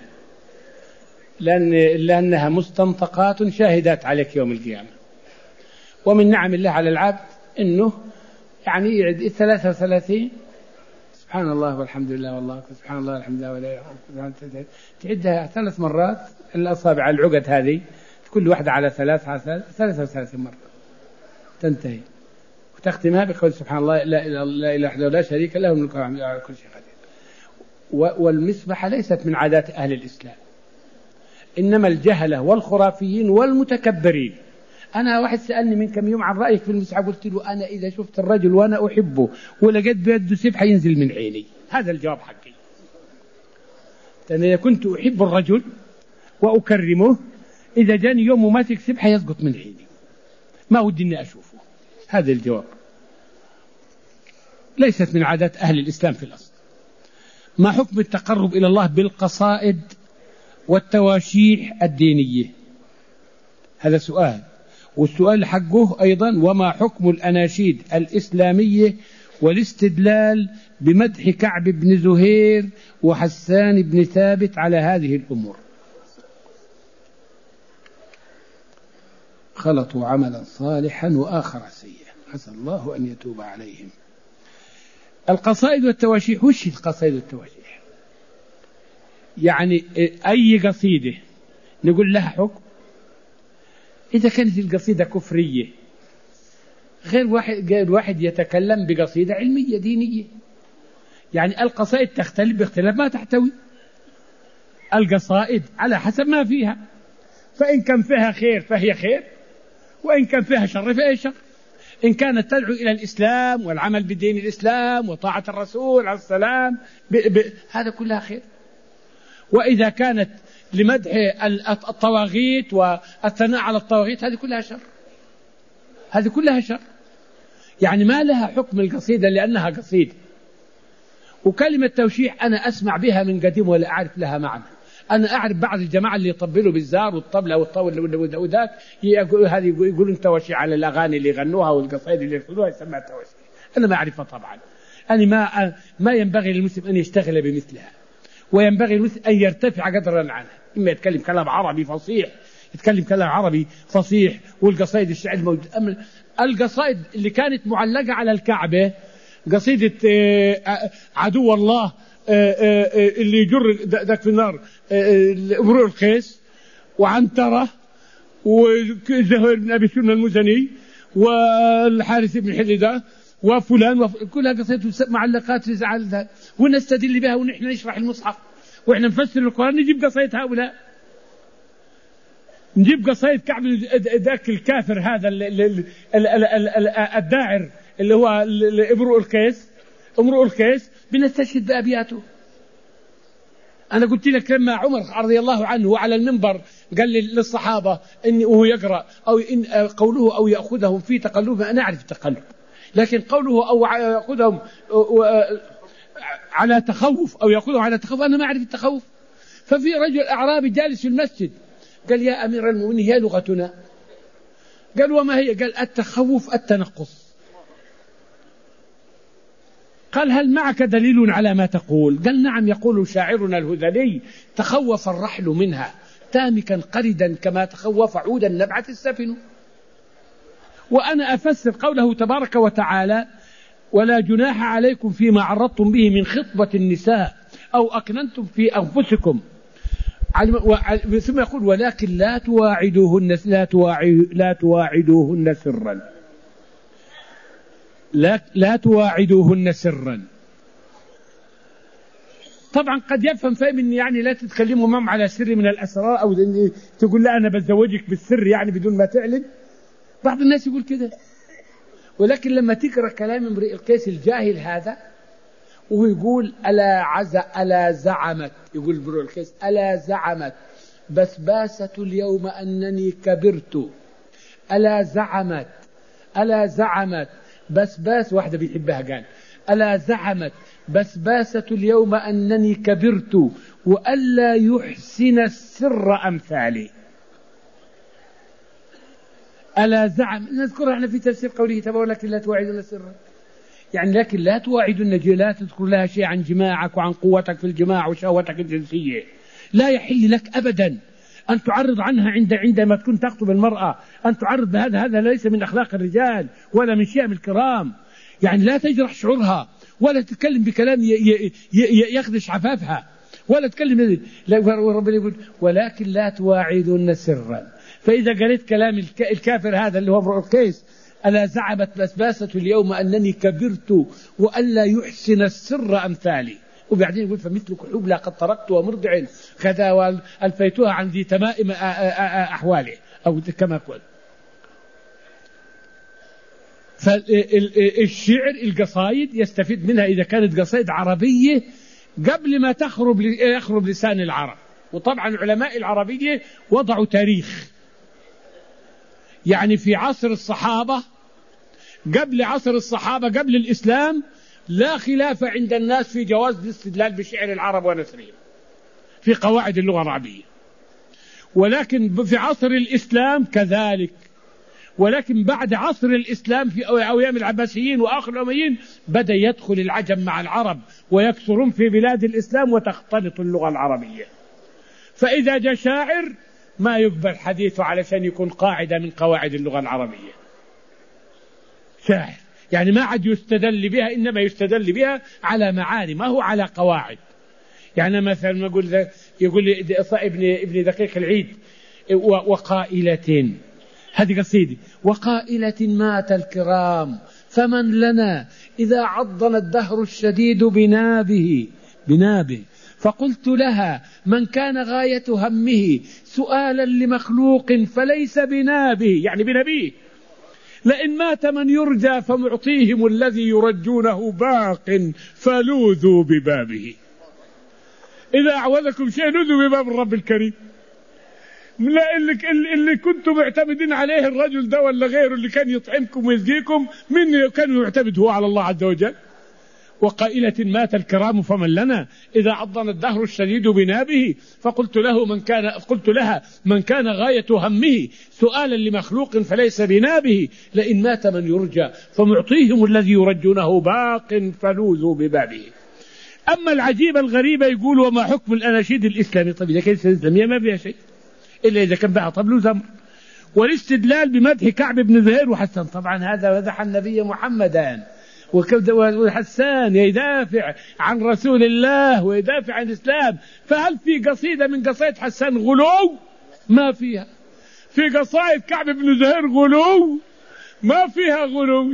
لأنها مستنطقات شاهدات عليك يوم القيامة. ومن نعم الله على العبد أنه يعني يعد 33 سبحان الله والحمد لله والله أكبر، سبحان الله والحمد لله ولا إله إلا الله، تعدها 3 مرات الأصابع العقد هذه كل واحدة على 33 مرة تنتهي، وتختمها بقول سبحان الله لا إله وحده لا شريك له الملك والحمد لله على كل شيء قدير. والمسبحة ليست من عادات أهل الإسلام، إنما الجهلة والخرافيين والمتكبرين. أنا واحد سألني من كم يوم عن رأيك في المسبحة، قلت له أنا إذا شفت الرجل وأنا أحبه ولقيت بيده سبحة ينزل من عيني، هذا الجواب حقي. أنا كنت أحب الرجل وأكرمه، إذا جاني يوم ماسك سبحة يسقط من عيني، ما ودي إني أشوفه. هذا الجواب. ليست من عادات أهل الإسلام في الأصل. ما حكم التقرب إلى الله بالقصائد والتواشيح الدينية؟ هذا سؤال. والسؤال حقه أيضا وما حكم الأناشيد الإسلامية والاستدلال بمدح كعب بن زهير وحسان بن ثابت على هذه الأمور؟ خلطوا عملا صالحا وآخر سيئا، عسى الله أن يتوب عليهم. القصائد والتواشيح، وش القصائد والتواشيح؟ يعني أي قصيدة نقول لها حكم؟ إذا كانت القصيدة كفرية، غير واحد يتكلم بقصيدة علمية دينية. يعني القصائد تختلف باختلاف ما تحتوي. القصائد على حسب ما فيها، فإن كان فيها خير فهي خير، وإن كان فيها شر فهي شر. إن كانت تدعو إلى الإسلام والعمل بدين الإسلام وطاعة الرسول عليه السلام هذا كلها خير. وإذا كانت لمدح الطواغيت والثناء على الطواغيت هذه كلها شر، هذه كلها شر. يعني ما لها حكم القصيدة لأنها قصيدة. وكلمة توشيح أنا أسمع بها من قديم ولا أعرف لها معنى. أنا أعرف بعض الجماعة اللي يطبلوا بالزار والطبلة والطول وذاك هذه يقولون توشيح على الأغاني اللي يغنوها والقصائد اللي يغنوها يسمى توشيح. أنا ما أعرفها طبعا. أنا ما ينبغي للمسلم أن يشتغل بمثلها، وينبغي المسلم أن يرتفع قدرا عنها. إما يتكلم كلام عربي فصيح، يتكلم كلام عربي فصيح، والقصائد الشعر الموجود. القصائد اللي كانت معلقة على الكعبة، قصيدة عدو الله اللي يجر ذاك في النار، امرؤ القيس وعنترة وزهير بن أبي سلمى المزني والحارث بن حلدة وفلان كلها قصيدة معلقات زعل، ونستدل بها ونحن نشرح المصحف وإحنا نفسر القرآن. نجيب قصيدة هؤلاء، نجيب قصيدة كعب ذاك الكافر هذا الداعر اللي هو امرؤ القيس بنستشهد بأبياته. أنا قلت لك لما عمر رضي الله عنه وعلى المنبر قال للصحابة إن وهو يقرأ أو إن قوله أو يأخذهم في تقلب، أنا أعرف التقلب، لكن قوله أو يأخذهم على تخوف أو يأخذهم على تخوف أنا ما أعرف التخوف. ففي رجل أعرابي جالس في المسجد قال يا أمير المؤمنين هي لغتنا. قال وما هي؟ قال التخوف التنقص. قال هل معك دليل على ما تقول؟ قال نعم، يقول شاعرنا الهذلي تخوف الرحل منها تامكا قردا كما تخوف عودا نبعت السفن. وأنا أفسر قوله تبارك وتعالى ولا جناح عليكم فيما عرضتم به من خطبة النساء أو أكننتم في أنفسكم، ثم يقول ولكن لا تواعدوهن سرا، لا تواعدوهن سرا. طبعا قد يفهم إن يعني لا تتكلموا معهم على سر من الأسرار، أو تقول لا أنا بتزوجك بالسر يعني بدون ما تعلن. بعض الناس يقول كده. ولكن لما تقرأ كلام امرئ القيس الجاهل هذا وهو يقول ألا زعمت، يقول امرئ القيس ألا زعمت بسباسة اليوم أنني كبرت، ألا زعمت بسباس، واحدة بيحبها قال ألا زعمت بسباسة اليوم أنني كبرت وألا يحسن السر أمثالي. ألا زعم، نذكر احنا في تفسير قوله تبارك لكن لا تواعدون سرا، يعني لكن لا تواعدون، لا تذكر لها شيء عن جماعك وعن قوتك في الجماع وشهوتك الجنسية. لا يحل لك أبدا أن تعرض عنها عندما تكون تخطب المرأة، أن تعرض بهذا، هذا ليس من أخلاق الرجال ولا من شيم الكرام. يعني لا تجرح شعورها ولا تتكلم بكلام يخدش عفافها ولا تتكلم. ربنا يقول ولكن لا تواعدون سرا، فإذا قريت كلام الكافر هذا اللي هو امرؤ القيس: ألا زعمت بسباسة اليوم أنني كبرت وألا يحسن السر أمثالي، وبعدين يقول: فمثلك حبلى قد طرقت ومرضع كذا وألفيتها عن ذي تمائم أحواله، أو كما قلت. فالشعر القصائد يستفيد منها إذا كانت قصائد عربية قبل ما يخرب لسان العرب. وطبعا علماء العربية وضعوا تاريخ، يعني في عصر الصحابة، قبل عصر الصحابة، قبل الإسلام، لا خلاف عند الناس في جواز الاستدلال بشعر العرب ونثرهم في قواعد اللغة العربية. ولكن في عصر الإسلام كذلك، ولكن بعد عصر الإسلام في أيام العباسيين وآخر الأمويين بدأ يدخل العجم مع العرب ويكثرون في بلاد الإسلام وتختلط اللغة العربية. فإذا جاء شاعر ما يقبل حديثه علشان يكون قاعدة من قواعد اللغة العربية. شاعر يعني ما عاد يستدل بها، إنما يستدل بها على معاني، ما هو على قواعد. يعني مثلا ما يقول ابن دقيق العيد: وقائلة، هذه قصيدة: وقائلة مات الكرام فمن لنا إذا عضنا الدهر الشديد بنابه فقلت لها من كان غاية همه سؤالا لمخلوق فليس بنابه، يعني بنبيه، لئن مات من يرجى فمعطيهم الذي يرجونه باق فلوذوا ببابه. إذا أعوذكم شيء لوذوا بباب الرب الكريم. لا اللي كنتم معتمدين عليه الرجل ده ولا غيره اللي كان يطعمكم ويسقيكم، من كان يعتمد هو على الله عز وجل. وقائلة مات الكرام فمن لنا إذا عضنا الدهر الشديد بنابه فقلت لها من كان غاية همه سؤالا لمخلوق فليس بنابه، لئن مات من يرجى فمعطيهم الذي يرجونه باق فلوذوا ببابه. أما العجيبة الغريبة يقول: وما حكم الأناشيد الإسلامي؟ طيب إذا كانت الإسلامية ما فيها شيء إلا إذا كان بها طبل وزمر. والاستدلال بمدح كعب بن زهير وحسان، طبعا هذا مدح النبي محمدا، وحسان يدافع عن رسول الله ويدافع عن الإسلام. فهل في قصيدة من قصائد حسان غلو؟ ما فيها. في قصائد كعب بن زهير غلو؟ ما فيها غلو.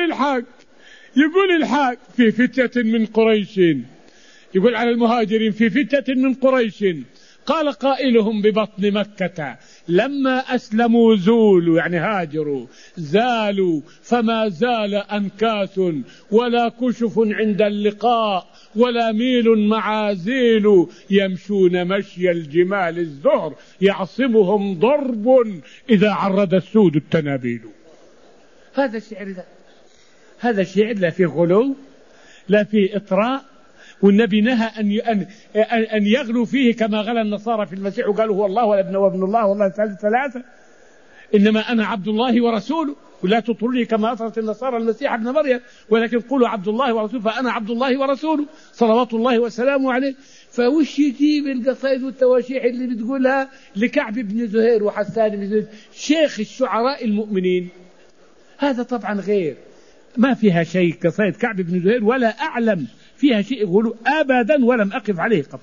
يقول الحق في فتية من قريش، يقول على المهاجرين: في فتية من قريش قال قائلهم ببطن مكة لما أسلموا زولوا، يعني هاجروا، زالوا فما زال أنكاس ولا كشف عند اللقاء ولا ميل معازيل يمشون مشي الجمال الزهر يعصمهم ضرب إذا عرض السود التنابيل. هذا الشعر هذا الشعر لا فيه غلو لا فيه إطراء، والنبي نهى أن يغلو فيه كما غلى النصارى في المسيح وقالوا هو الله وابن الله والله ثلاثة، إنما أنا عبد الله ورسوله، ولا تطرني كما أطرت النصارى المسيح ابن مريم، ولكن قولوا عبد الله ورسوله، فأنا عبد الله ورسوله صلوات الله وسلامه عليه. فوش يجيب القصائد والتواشيح اللي بتقولها لكعب بن زهير وحسان بن زهير شيخ الشعراء المؤمنين؟ هذا طبعا غير، ما فيها شيء قصائد كعب بن زهير، ولا أعلم فيها شيء غلو أبدا، ولم أقف عليه قط.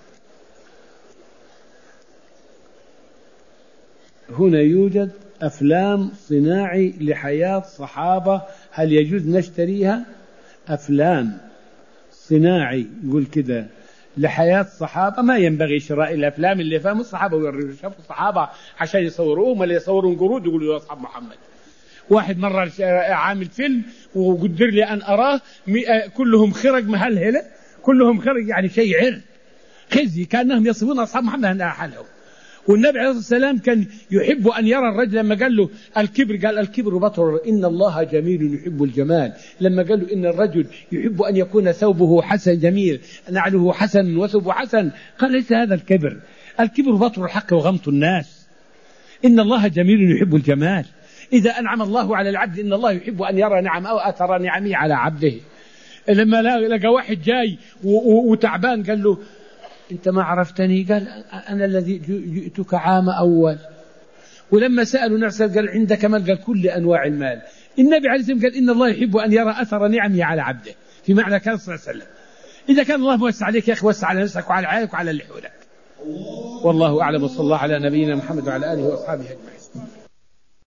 هنا يوجد أفلام صناعي لحياة صحابة، هل يجوز نشتريها؟ أفلام صناعي يقول كده لحياة صحابة، ما ينبغي شراء الأفلام اللي فهم الصحابة ويشوفوا الصحابة عشان يصوروهم ولا يصورون قرود يقولوا يا أصحاب محمد. واحد مرة عامل فيلم وقدر لي أن أراه كلهم خرج مهلهلة، كلهم خرج، يعني شيء خزي، كأنهم يصفون أصحاب محمد أنها حالهم. والنبي عليه الصلاة والسلام كان يحب أن يرى الرجل، لما قال له الكبر قال الكبر بطر إن الله جميل يحب الجمال، لما قال له إن الرجل يحب أن يكون ثوبه حسن جميل نعله حسن وثوبه حسن، قال ليس هذا الكبر، الكبر بطر الحق وغمط الناس، إن الله جميل يحب الجمال. إذا أنعم الله على العبد إن الله يحب أن يرى نعم أو أثر نعمه على عبده. لما لقى واحد جاي وتعبان قال له أنت ما عرفتني؟ قال أنا الذي جئتك عام أول. ولما سألوا نعسل قال عندك مال؟ قال كل أنواع المال. النبي عليه الصلاة والسلام قال إن الله يحب أن يرى أثر نعمه على عبده، في معنى كان صلى الله عليه وسلم. إذا كان الله موسع عليك يا أخي وسع على نفسك وعلى عائلك وعلى اللي حولك. والله أعلم، وصلى الله على نبينا محمد وعلى آله وأصحابه أجمعين.